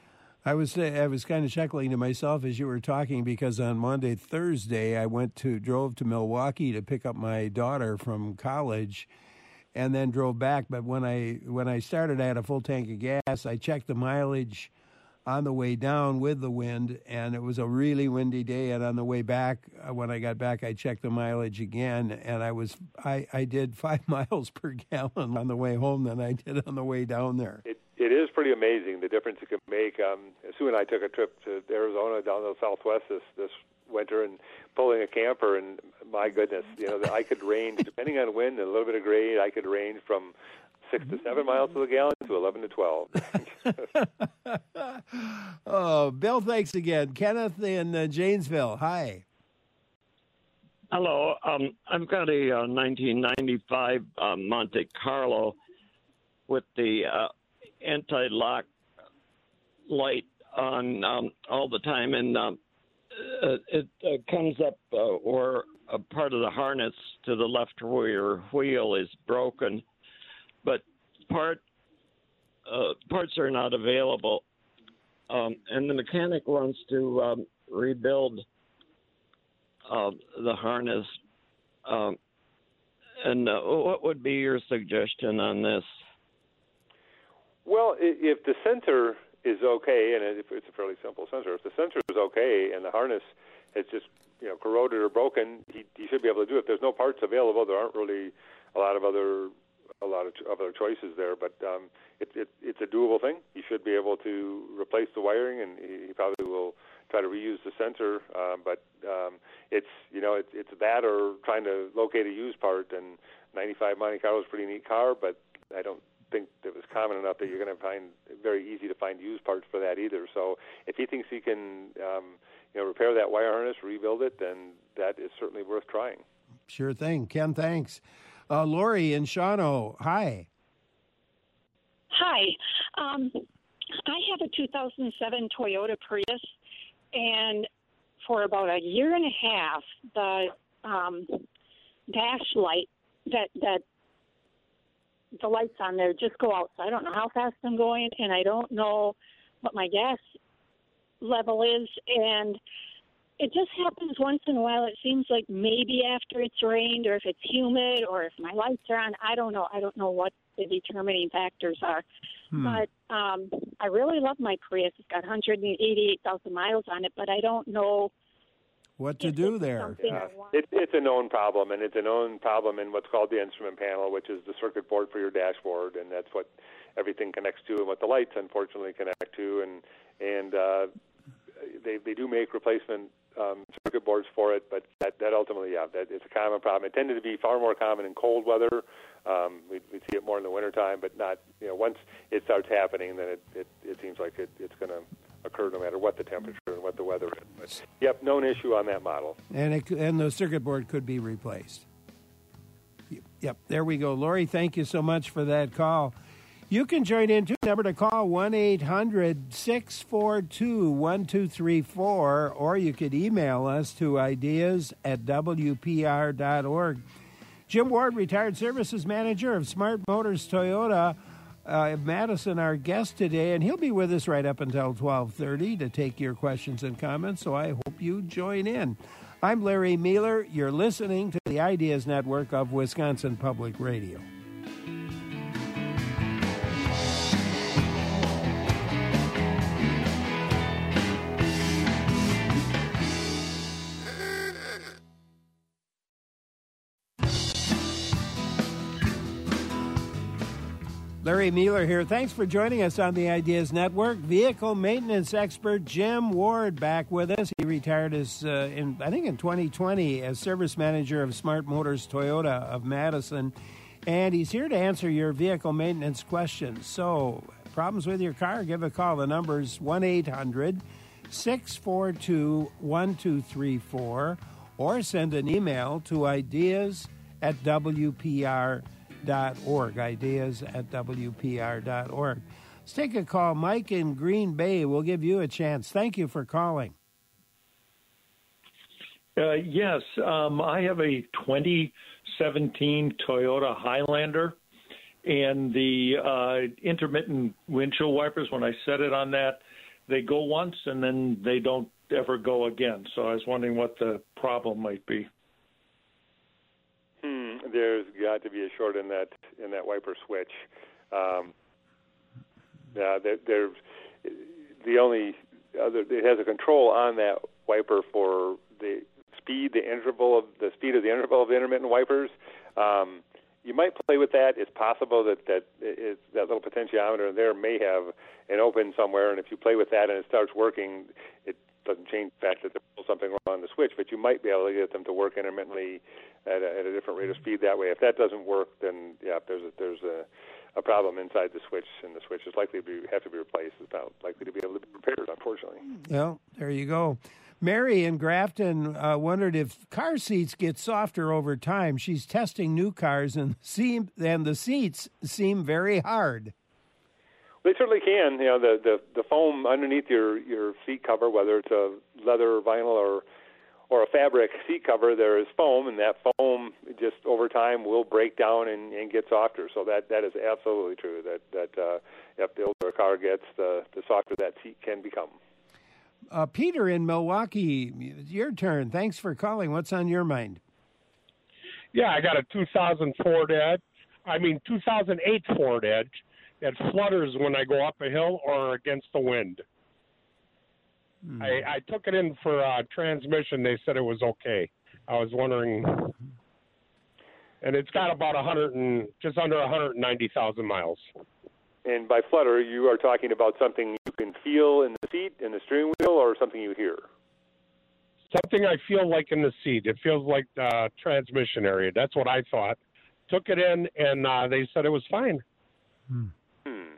I was I was kind of chuckling to myself as you were talking, because on Monday, Thursday, I went to drove to Milwaukee to pick up my daughter from college, and then drove back. But when I when I started, I had a full tank of gas. I checked the mileage on the way down with the wind, and it was a really windy day. And on the way back, when I got back, I checked the mileage again, and I was I, I did five miles per gallon on the way home than I did on the way down there. It it is pretty amazing the difference it can make. Um, Sue and I took a trip to Arizona down to the Southwest this this winter, and pulling a camper, and my goodness, you know, I could range, depending on wind and a little bit of grade, I could range from six to seven miles to the gallon to eleven to twelve. Oh, Bill, thanks again. Kenneth in uh, Janesville, hi. Hello. Um, I've got a uh, nineteen ninety-five uh, Monte Carlo with the uh, anti-lock light on um, all the time, and um, Uh, it uh, comes up, uh, or a part of the harness to the left rear wheel is broken, but part uh, parts are not available, um, and the mechanic wants to um, rebuild uh, the harness. Um, and uh, what would be your suggestion on this? Well, if the sensor is okay, and it's a fairly simple sensor. If the sensor is okay and the harness is just, you know, corroded or broken, he, he should be able to do it. If there's no parts available, there aren't really a lot of other a lot of other choices there. But um, it, it, it's a doable thing. He should be able to replace the wiring, and he, he probably will try to reuse the sensor. Um, but um, it's you know it's it's that or trying to locate a used part. And ninety-five Monte Carlo is a pretty neat car, but I don't think it was common enough that you're going to find very easy to find used parts for that either. So if he thinks he can, um, you know, repair that wire harness, rebuild it, then that is certainly worth trying. Sure thing. Ken, thanks. Uh, Lori in Shawano, hi. Hi. Um, I have a two thousand seven Toyota Prius, and for about a year and a half, the um, dash light that that the lights on there just go out. So I don't know how fast I'm going, and I don't know what my gas level is. And it just happens once in a while. It seems like maybe after it's rained, or if it's humid, or if my lights are on. I don't know. I don't know what the determining factors are. Hmm. But um, I really love my Prius. It's got one hundred eighty-eight thousand miles on it, but I don't know what to do there. Uh, it, it's a known problem, and it's a known problem in what's called the instrument panel, which is the circuit board for your dashboard, and that's what everything connects to and what the lights, unfortunately, connect to. And and uh, they they do make replacement um, circuit boards for it, but that, that ultimately, yeah, that it's a common problem. It tended to be far more common in cold weather. Um, we we see it more in the wintertime, but not, you know, once it starts happening, then it, it, it seems like it, it's going to occur no matter what the temperature and what the weather is. But, yep, known issue on that model. And it, and the circuit board could be replaced. Yep, there we go. Lori, thank you so much for that call. You can join in, too. Number to call, one eight hundred six four two one two three four, or you could email us to ideas at w p r dot org. Jim Ward, retired services manager of Smart Motors Toyota, uh, Madison, our guest today, and he'll be with us right up until twelve thirty to take your questions and comments, so I hope you join in. I'm Larry Mueller. You're listening to the Ideas Network of Wisconsin Public Radio. Larry Mueller here. Thanks for joining us on the Ideas Network. Vehicle maintenance expert Jim Ward back with us. He retired as, uh, in I think in twenty twenty as service manager of Smart Motors Toyota of Madison. And he's here to answer your vehicle maintenance questions. So, problems with your car, give a call. The number's one eight hundred six four two one two three four, or send an email to ideas at w p r dot org. Ideas at w p r dot org. Let's take a call. Mike in Green Bay. We'll give you a chance. Thank you for calling. Uh, yes, um, I have a twenty seventeen Toyota Highlander, and the uh, intermittent windshield wipers, when I set it on that, they go once and then they don't ever go again. So I was wondering what the problem might be. Hmm, there's got to be a short in that in that wiper switch. Um, yeah, there, there's the only other. It has a control on that wiper for the speed, the interval of the speed of the interval of the intermittent wipers. Um, you might play with that. It's possible that that is, that little potentiometer there may have an open somewhere, and if you play with that and it starts working, it doesn't change the fact that there's something wrong on the switch, but you might be able to get them to work intermittently at a, at a different rate of speed that way. If that doesn't work, then yeah, there's a, there's a, a problem inside the switch, and the switch is likely to be, have to be replaced. It's not likely to be able to be repaired, unfortunately. Well, there you go. Mary in Grafton uh, wondered if car seats get softer over time. She's testing new cars, and seem and the seats seem very hard. They certainly can. You know, the, the, the foam underneath your, your seat cover, whether it's a leather, vinyl, or or a fabric seat cover, there is foam, and that foam just over time will break down and, and get softer. So that, that is absolutely true. That that uh, yep, the older a car gets, the the softer that seat can become. Uh, Peter in Milwaukee, your turn. Thanks for calling. What's on your mind? Yeah, I got a two thousand Ford Edge. I mean, two thousand eight Ford Edge. It flutters when I go up a hill or against the wind. Hmm. I, I took it in for uh, transmission. They said it was okay. I was wondering, and it's got about a hundred and just under one hundred ninety thousand miles. And by flutter, you are talking about something you can feel in the seat, in the steering wheel, or something you hear? Something I feel like in the seat. It feels like the transmission area. That's what I thought. Took it in, and uh, they said it was fine. Hmm. Hmm.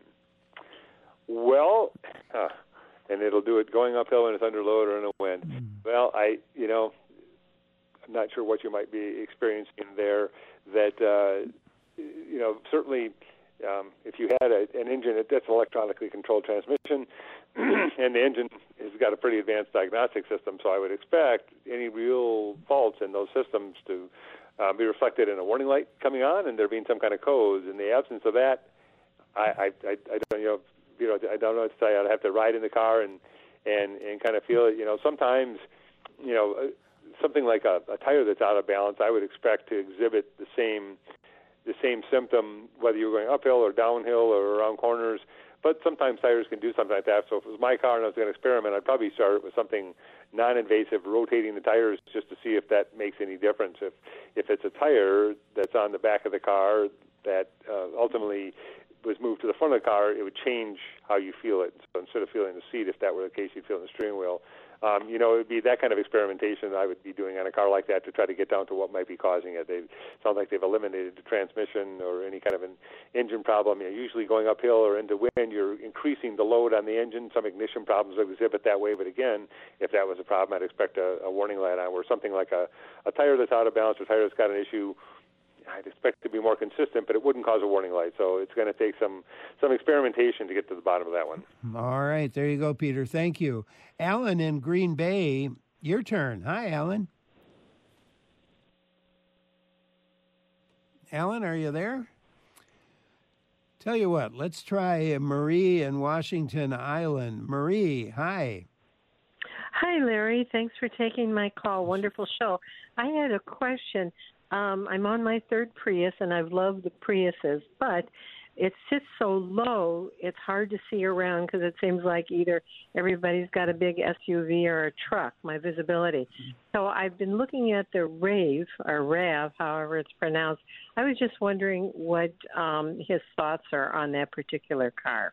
Well, uh, and it'll do it going uphill when it's under load or in a wind. Hmm. Well, I, you know, I'm not sure what you might be experiencing there. That, uh, you know, certainly um, if you had a, an engine that's an electronically controlled transmission, and the engine has got a pretty advanced diagnostic system, so I would expect any real faults in those systems to uh, be reflected in a warning light coming on and there being some kind of code. In the absence of that, I, I, I, I don't, you know, you know, I don't know what to tell you. I'd have to ride in the car and, and, and kind of feel it. You know, sometimes, you know, something like a, a tire that's out of balance, I would expect to exhibit the same the same symptom, whether you're going uphill or downhill or around corners. But sometimes tires can do something like that. So if it was my car and I was going to experiment, I'd probably start with something non-invasive, rotating the tires just to see if that makes any difference. If if it's a tire that's on the back of the car that uh, ultimately was moved to the front of the car, it would change how you feel it. So instead of feeling the seat, if that were the case, you'd feel in the steering wheel. Um, you know, it would be that kind of experimentation I would be doing on a car like that to try to get down to what might be causing it. They sound like they've eliminated the transmission or any kind of an engine problem. You know, usually going uphill or into wind, you're increasing the load on the engine. Some ignition problems exhibit that way, but again, if that was a problem, I'd expect a, a warning light on. Where something like a, a tire that's out of balance or a tire that's got an issue, I'd expect it to be more consistent, but it wouldn't cause a warning light. So it's going to take some some experimentation to get to the bottom of that one. All right. There you go, Peter. Thank you. Alan in Green Bay, your turn. Hi, Alan. Alan, are you there? Tell you what, let's try Marie in Washington Island. Marie, hi. Hi, Larry. Thanks for taking my call. Wonderful show. I had a question. Um, I'm on my third Prius, and I've loved the Priuses, but it sits so low, it's hard to see around because it seems like either everybody's got a big S U V or a truck, my visibility. So I've been looking at the RAV, or RAV, however it's pronounced. I was just wondering what um, his thoughts are on that particular car.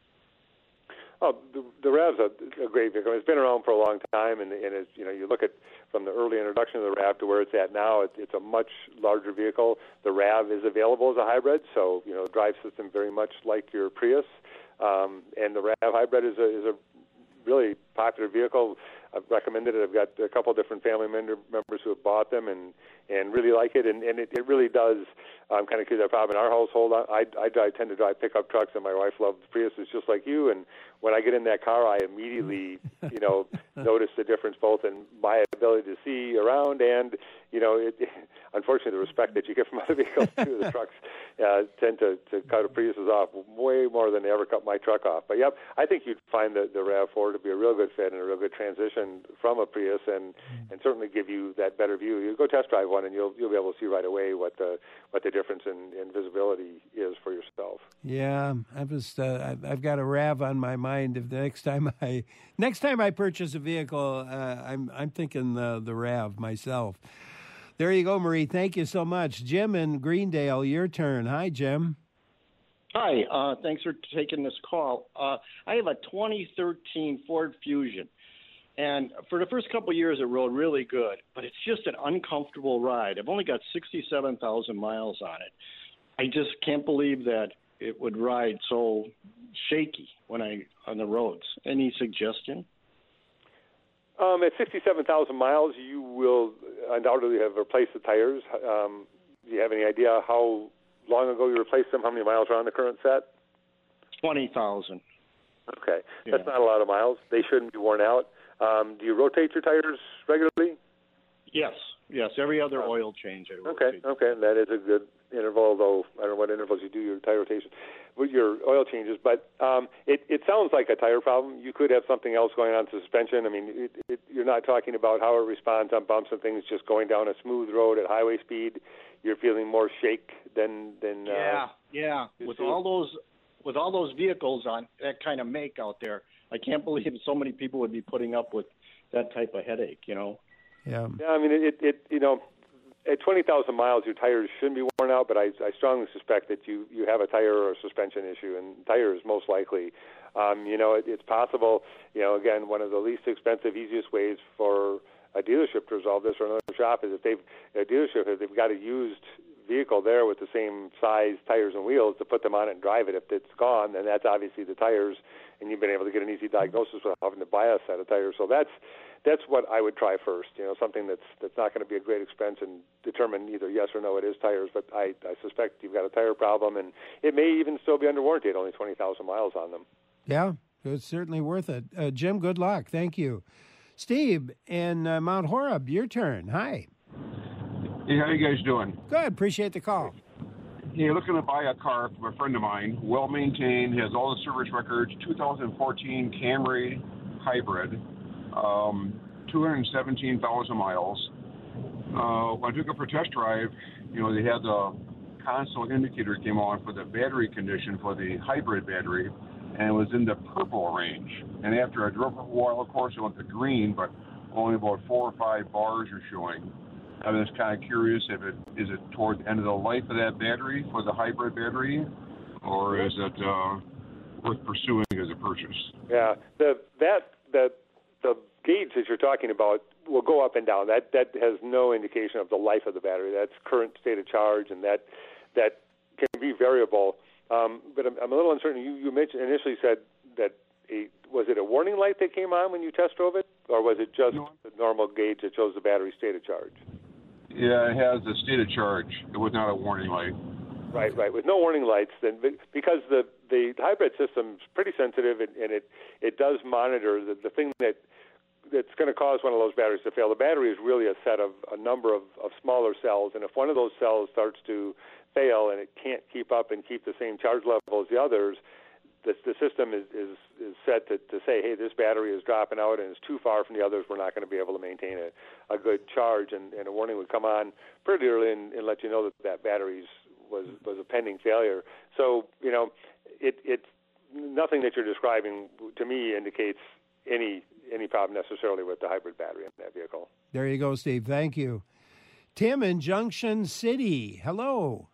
Oh, the, the RAV's a, a great vehicle. It's been around for a long time, and, and it's, you know, you look at from the early introduction of the RAV to where it's at now, it, it's a much larger vehicle. The RAV is available as a hybrid, so, you know, drive system very much like your Prius. Um, and the RAV hybrid is a, is a really popular vehicle. I've recommended it. I've got a couple of different family member, members who have bought them and, and really like it, and, and it, it really does um, kind of cure that problem. In our household, I, I, I tend to drive pickup trucks, and my wife loves Priuses just like you, and when I get in that car, I immediately, you know, notice the difference both in my ability to see around and, you know, it, unfortunately, the respect that you get from other vehicles, too. The trucks uh, tend to, to cut the Priuses off way more than they ever cut my truck off. But, yep, I think you'd find the, the RAV four to be a real good fit and a real good transition from a Prius and, and certainly give you that better view. You go test drive one, and you'll you'll be able to see right away what the what the difference in, in visibility is for yourself. Yeah, I was. Uh, I've, I've got a RAV on my mind. If the next time I next time I purchase a vehicle, uh, I'm I'm thinking the the RAV myself. There you go, Marie. Thank you so much, Jim in Greendale. Your turn. Hi, Jim. Hi. Uh, thanks for taking this call. Uh, I have a twenty thirteen Ford Fusion. And for the first couple of years, it rode really good, but it's just an uncomfortable ride. I've only got sixty-seven thousand miles on it. I just can't believe that it would ride so shaky when I on the roads. Any suggestion? Um, at sixty-seven thousand miles, you will undoubtedly have replaced the tires. Um, do you have any idea how long ago you replaced them? How many miles are on the current set? twenty thousand. Okay. Yeah. That's not a lot of miles. They shouldn't be worn out. Um, do you rotate your tires regularly? Yes, yes. Every other oil change. I okay, okay. That is a good interval, although I don't know what intervals you do your tire rotation with your oil changes. But um, it, it sounds like a tire problem. You could have something else going on to suspension. I mean, it, it, you're not talking about how it responds on bumps and things just going down a smooth road at highway speed. You're feeling more shake than... than yeah, uh, yeah. With all those with all those vehicles on that kind of make out there, I can't believe so many people would be putting up with that type of headache, you know? Yeah. Yeah, I mean, it, it you know, at twenty thousand miles, your tires shouldn't be worn out, but I, I strongly suspect that you, you have a tire or a suspension issue, and tire is most likely. Um, you know, it, it's possible, you know, again, one of the least expensive, easiest ways for a dealership to resolve this or another shop is if they've, a dealership, if they've got a used vehicle there with the same size tires and wheels to put them on it and drive it. If it's gone, then that's obviously the tires, and you've been able to get an easy diagnosis without having to buy a set of tires. So that's that's what I would try first. You know, something that's that's not going to be a great expense and determine either yes or no it is tires. But I, I suspect you've got a tire problem, and it may even still be under warranty at only twenty thousand miles on them. Yeah, it's certainly worth it. Uh, Jim, good luck. Thank you. Steve in uh, Mount Horeb, your turn. Hi. Hey, how you guys doing? Good. Appreciate the call. Hey, looking to buy a car from a friend of mine, well maintained, has all the service records, two thousand fourteen Camry hybrid, um, two hundred seventeen thousand miles. Uh, when I took it for a test drive, you know, they had the console indicator came on for the battery condition for the hybrid battery, and it was in the purple range. And after I drove for a while, of course, it went to green, but only about four or five bars are showing. I was kind of curious if it is it toward the end of the life of that battery for the hybrid battery, or is it uh, worth pursuing as a purchase? Yeah, the that the the gauge that you're talking about will go up and down. That that has no indication of the life of the battery. That's current state of charge, and that that can be variable. Um, but I'm, I'm a little uncertain. You, you mentioned initially said that a was it a warning light that came on when you test drove it, or was it just no. the normal gauge that shows the battery state of charge? Yeah, it has the state of charge. It was not a warning light. Right, right. With no warning lights, then because the the hybrid system is pretty sensitive, and, and it it does monitor the, the thing that that's going to cause one of those batteries to fail. The battery is really a set of a number of, of smaller cells, and if one of those cells starts to fail and it can't keep up and keep the same charge level as the others, the, the system is, is, is set to, to say, hey, this battery is dropping out and it's too far from the others. We're not going to be able to maintain a, a good charge, and, and a warning would come on pretty early and, and let you know that that battery was was a pending failure. So, you know, it it's nothing that you're describing to me indicates any any problem necessarily with the hybrid battery in that vehicle. There you go, Steve. Thank you. Tim in Junction City. Hello.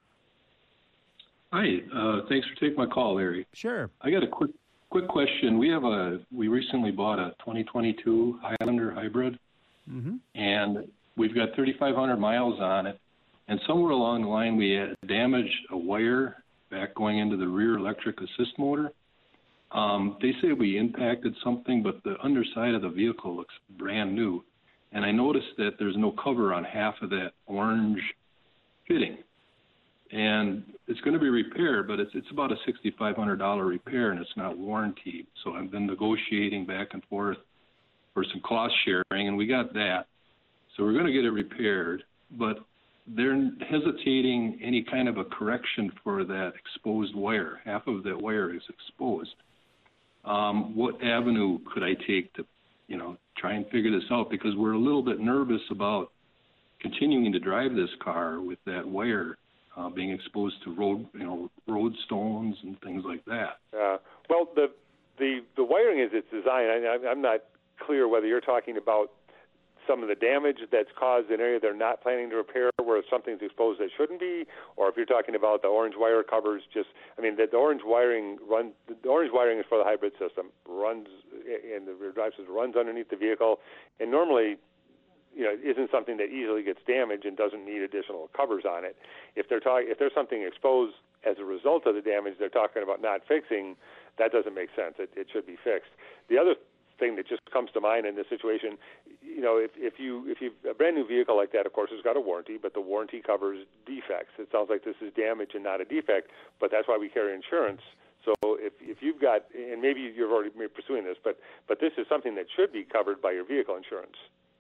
Hi. Uh, thanks for taking my call, Larry. Sure. I got a quick quick question. We have a we recently bought a twenty twenty-two Highlander hybrid, mm-hmm. and we've got thirty-five hundred miles on it. And somewhere along the line, we had damaged a wire back going into the rear electric assist motor. Um, they say we impacted something, but the underside of the vehicle looks brand new. And I noticed that there's no cover on half of that orange fitting. And it's going to be repaired, but it's it's about a six thousand five hundred dollars repair, and it's not warranted. So I've been negotiating back and forth for some cost sharing, and we got that. So we're going to get it repaired, but they're hesitating any kind of a correction for that exposed wire. Half of that wire is exposed. Um, what avenue could I take to, you know, try and figure this out? Because we're a little bit nervous about continuing to drive this car with that wire uh, being exposed to road, you know, road stones and things like that. Uh, well, the the the wiring is its design. I, I'm not clear whether you're talking about some of the damage that's caused in an area they're not planning to repair where something's exposed that shouldn't be, or if you're talking about the orange wire covers just, I mean, the, the orange wiring run, the orange wiring is for the hybrid system, runs, and the rear drive system runs underneath the vehicle, and normally, you know, isn't something that easily gets damaged and doesn't need additional covers on it. If they're talking, if there's something exposed as a result of the damage they're talking about not fixing, that doesn't make sense. It, it should be fixed. The other thing that just comes to mind in this situation, you know, if, if you if you a brand new vehicle like that, of course, has got a warranty, but the warranty covers defects. It sounds like this is damage and not a defect, but that's why we carry insurance. So if if you've got, and maybe you're already pursuing this, but but this is something that should be covered by your vehicle insurance.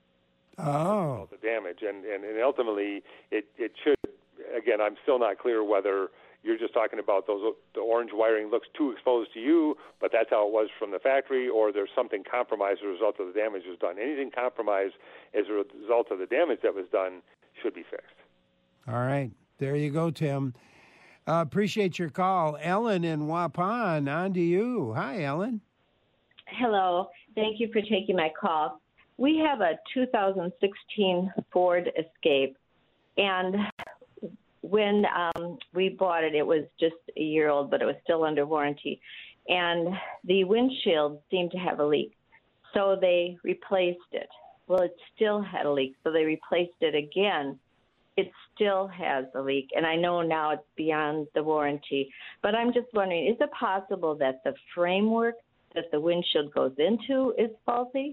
Oh, the damage, and, and and ultimately it it should. Again, I'm still not clear whether you're just talking about those, the orange wiring looks too exposed to you, but that's how it was from the factory, or there's something compromised as a result of the damage that was done. Anything compromised as a result of the damage that was done should be fixed. All right. There you go, Tim. Uh, appreciate your call. Ellen in Waupun, on to you. Hi, Ellen. Hello. Thank you for taking my call. We have a two thousand sixteen Ford Escape, and when um, we bought it, it was just a year old, but it was still under warranty. And the windshield seemed to have a leak. So they replaced it. Well, it still had a leak, so they replaced it again. It still has a leak, and I know now it's beyond the warranty. But I'm just wondering, is it possible that the framework that the windshield goes into is faulty?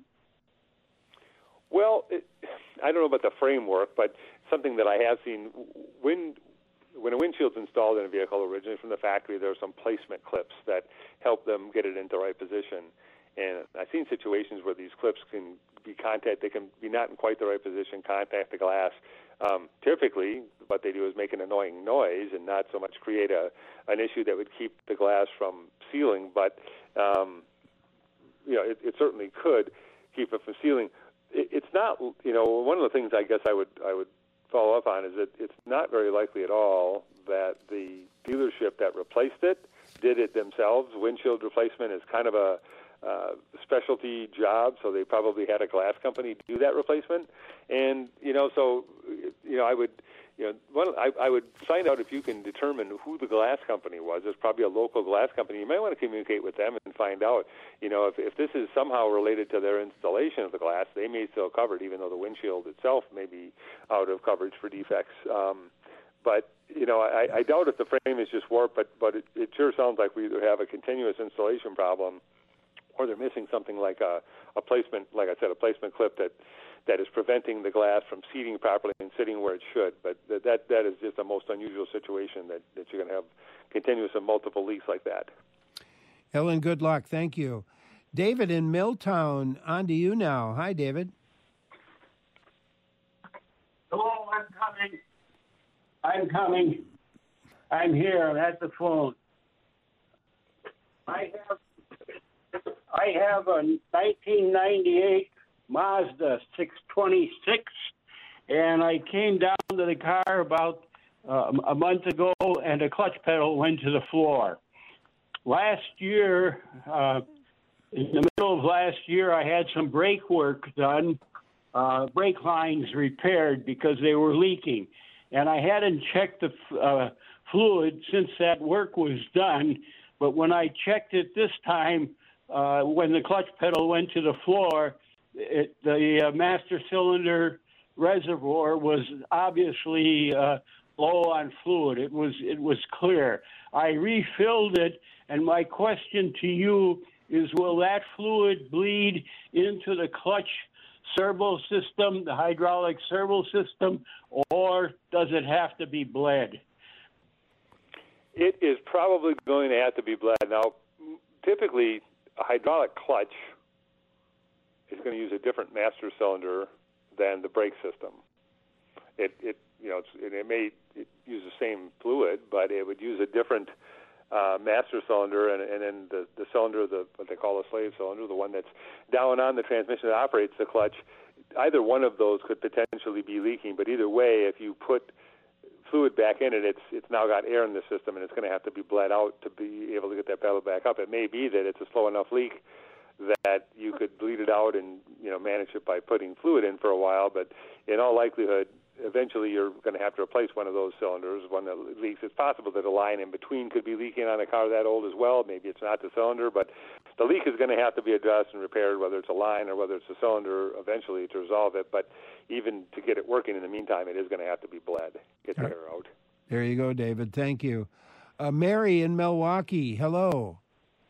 Well, it, I don't know about the framework, but something that I have seen, when when a windshield's installed in a vehicle originally from the factory, there are some placement clips that help them get it into the right position. And I've seen situations where these clips can be contact, they can be not in quite the right position, contact the glass. Um, typically, what they do is make an annoying noise and not so much create a an issue that would keep the glass from sealing. But um, you know, it, it certainly could keep it from sealing. It, it's not, you know, one of the things I guess I would I would follow up on is that it's not very likely at all that the dealership that replaced it did it themselves. Windshield replacement is kind of a uh, specialty job, so they probably had a glass company do that replacement. And you know, so you know, I would, you know, one, I, I would find out if you can determine who the glass company was. There's probably a local glass company. You might want to communicate with them and find out. You know, if if this is somehow related to their installation of the glass, they may still cover it, even though the windshield itself may be out of coverage for defects. Um, but you know, I, I doubt if the frame is just warped, but but it, it sure sounds like we either have a continuous installation problem, or they're missing something like a, a placement, like I said, a placement clip that, that is preventing the glass from seating properly and sitting where it should. But that that, that is just a most unusual situation that, that you're going to have continuous and multiple leaks like that. Ellen, good luck. Thank you. David in Milltown, on to you now. Hi, David. Hello, I'm coming. I'm coming. I'm here at the phone. I have I have a nineteen ninety-eight Mazda six twenty-six, and I came down to the car about uh, a month ago, and the clutch pedal went to the floor. Last year, uh, in the middle of last year, I had some brake work done, uh, brake lines repaired because they were leaking. And I hadn't checked the uh, fluid since that work was done, but when I checked it this time, uh, when the clutch pedal went to the floor, it, the uh, master cylinder reservoir was obviously uh, low on fluid. It was it was clear. I refilled it, and my question to you is: will that fluid bleed into the clutch servo system, the hydraulic servo system, or does it have to be bled? It is probably going to have to be bled. Now, typically, a hydraulic clutch is going to use a different master cylinder than the brake system. It, it you know, it's, it, it may it use the same fluid, but it would use a different uh, master cylinder, and, and then the, the cylinder, the what they call a slave cylinder, the one that's down on the transmission that operates the clutch. Either one of those could potentially be leaking, but either way, if you put fluid back in it, it's it's now got air in the system, and it's going to have to be bled out to be able to get that pedal back up. It may be that it's a slow enough leak that you could bleed it out and you know manage it by putting fluid in for a while, but in all likelihood, eventually you're going to have to replace one of those cylinders, one that leaks. It's possible that a line in between could be leaking on a car that old as well. Maybe it's not the cylinder, but the leak is going to have to be addressed and repaired, whether it's a line or whether it's a cylinder eventually to resolve it. But even to get it working in the meantime, it is going to have to be bled, get the air out. There you go, David. Thank you. Uh, Mary in Milwaukee, hello.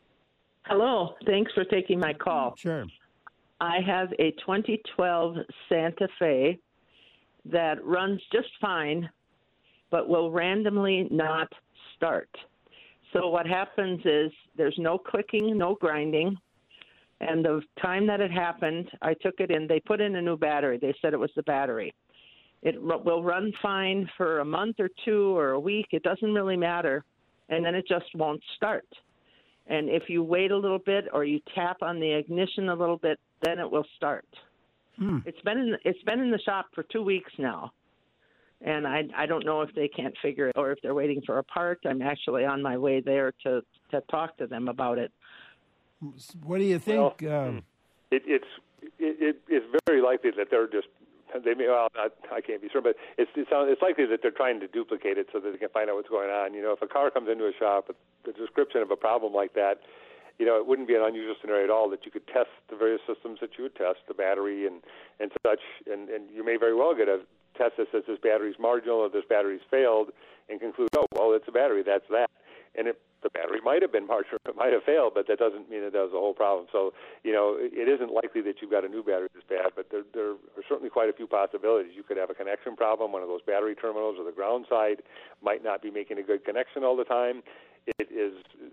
Hello. Thanks for taking my call. Sure. I have a twenty twelve Santa Fe that runs just fine, but will randomly not start. So what happens is there's no clicking, no grinding, and the time that it happened, I took it in. They put in a new battery. They said it was the battery. It r- will run fine for a month or two or a week. It doesn't really matter, and then it just won't start. And if you wait a little bit or you tap on the ignition a little bit, then it will start. Hmm. It's been in it's been in the shop for two weeks now, and I I don't know if they can't figure it or if they're waiting for a part. I'm actually on my way there to to talk to them about it. What do you think? Well, um, it, it's it, it, it's very likely that they're just they may well not, I can't be sure, but it's it's it's likely that they're trying to duplicate it so that they can find out what's going on. You know, if a car comes into a shop with the description of a problem like that, you know, it wouldn't be an unusual scenario at all that you could test the various systems that you would test, the battery and, and such, and, and you may very well get a test that says this battery's marginal or this battery's failed and conclude, oh, well, it's a battery, that's that. And it, the battery might have been marginal, it might have failed, but that doesn't mean it does the whole problem. So, you know, it, it isn't likely that you've got a new battery that's bad, but there, there are certainly quite a few possibilities. You could have a connection problem. One of those battery terminals or the ground side might not be making a good connection all the time. It is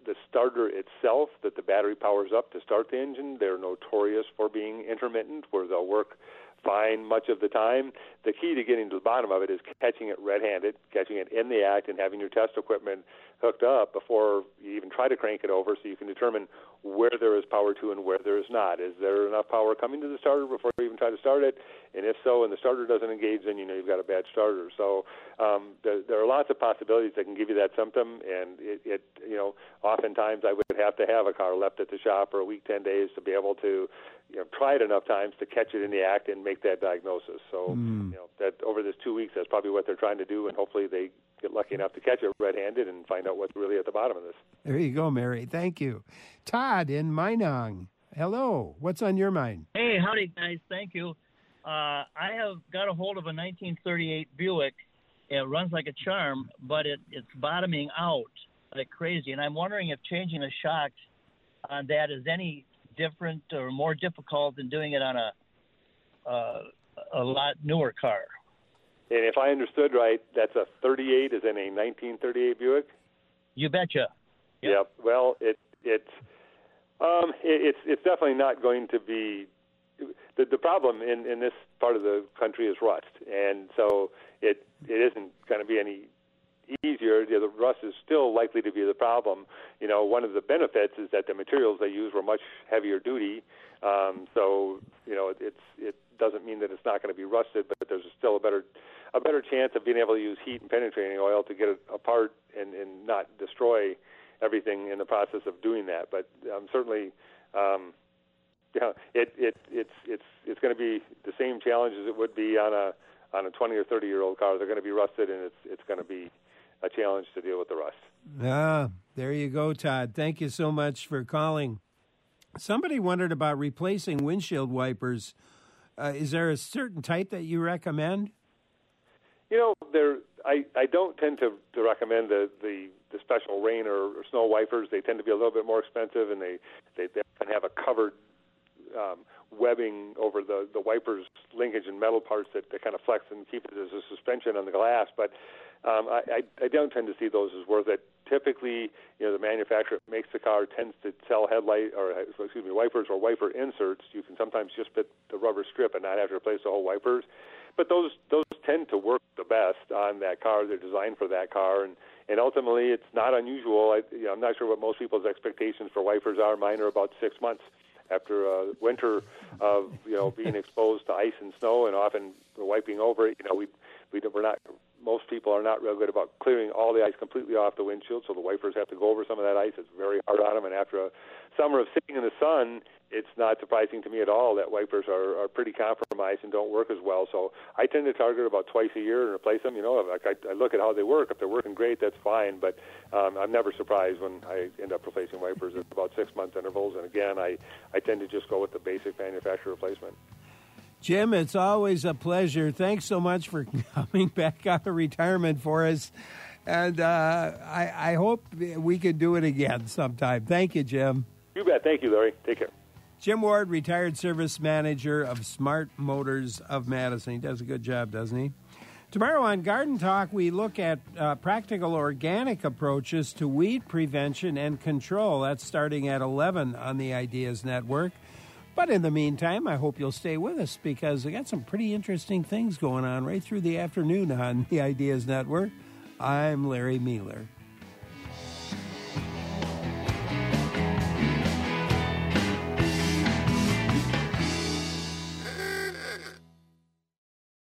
the starter itself that the battery powers up to start the engine. They're notorious for being intermittent, where they'll work fine much of the time. The key to getting to the bottom of it is catching it red-handed, catching it in the act, and having your test equipment hooked up before you even try to crank it over, so you can determine where there is power to and where there is not. Is there enough power coming to the starter before you even try to start it? And if so, and the starter doesn't engage, then you know you've got a bad starter. So um, there, there are lots of possibilities that can give you that symptom, and it, it, you know, oftentimes I would have to have a car left at the shop for a week, ten days to be able to, you know, try it enough times to catch it in the act and make that diagnosis. So, mm. you know, that over this two weeks, that's probably what they're trying to do, and hopefully they get lucky enough to catch it red-handed and find out what's really at the bottom of this. There you go, Mary. Thank you. Todd in Minong. Hello. What's on your mind? Hey, howdy, guys. Thank you. Uh, I have got a hold of a nineteen thirty-eight Buick. It runs like a charm, but it, it's bottoming out like crazy. And I'm wondering if changing the shocks on that is any different or more difficult than doing it on a uh, a lot newer car. And if I understood right, that's a thirty-eight, as in a nineteen thirty-eight Buick? You betcha. Yep. yep. Well, it it's um, it, it's it's definitely not going to be. The, the problem in, in this part of the country is rust, and so it it isn't going to be any easier. The rust is still likely to be the problem. You know, one of the benefits is that the materials they use were much heavier duty. Um, so you know, it, it's it doesn't mean that it's not going to be rusted, but there's still a better a better chance of being able to use heat and penetrating oil to get it apart and, and not destroy everything in the process of doing that. But um, certainly. Um, Yeah, it it it's it's it's going to be the same challenge as it would be on a on a twenty or thirty year old car. They're going to be rusted, and it's it's going to be a challenge to deal with the rust. Ah, there you go, Todd. Thank you so much for calling. Somebody wondered about replacing windshield wipers. Uh, is there a certain type that you recommend? You know, there I, I don't tend to, to recommend the, the, the special rain or, or snow wipers. They tend to be a little bit more expensive, and they they, they often have a covered Um, webbing over the, the wipers linkage and metal parts that, that kind of flex and keep it as a suspension on the glass. But um, I, I, I don't tend to see those as worth it. Typically, you know, the manufacturer that makes the car tends to sell headlight or excuse me wipers or wiper inserts. You can sometimes just fit the rubber strip and not have to replace the whole wipers. But those those tend to work the best on that car. They're designed for that car, and, and ultimately it's not unusual. I, you know, I'm not sure what most people's expectations for wipers are. Mine are about six months. After a winter of you know being exposed to ice and snow, and often wiping over it, you know we we we're not. Most people are not real good about clearing all the ice completely off the windshield, so the wipers have to go over some of that ice. It's very hard on them, and after a summer of sitting in the sun, it's not surprising to me at all that wipers are, are pretty compromised and don't work as well. So I tend to target about twice a year and replace them. You know, like I, I look at how they work. If they're working great, that's fine. But um, I'm never surprised when I end up replacing wipers at about six month intervals. And again, I, I tend to just go with the basic manufacturer replacement. Jim, it's always a pleasure. Thanks so much for coming back out of retirement for us. And uh, I, I hope we can do it again sometime. Thank you, Jim. You bet. Thank you, Larry. Take care. Jim Ward, retired service manager of Smart Motors of Madison. He does a good job, doesn't he? Tomorrow on Garden Talk, we look at uh, practical organic approaches to weed prevention and control. That's starting at eleven on the Ideas Network. But in the meantime, I hope you'll stay with us because we got some pretty interesting things going on right through the afternoon on the Ideas Network. I'm Larry Mealer.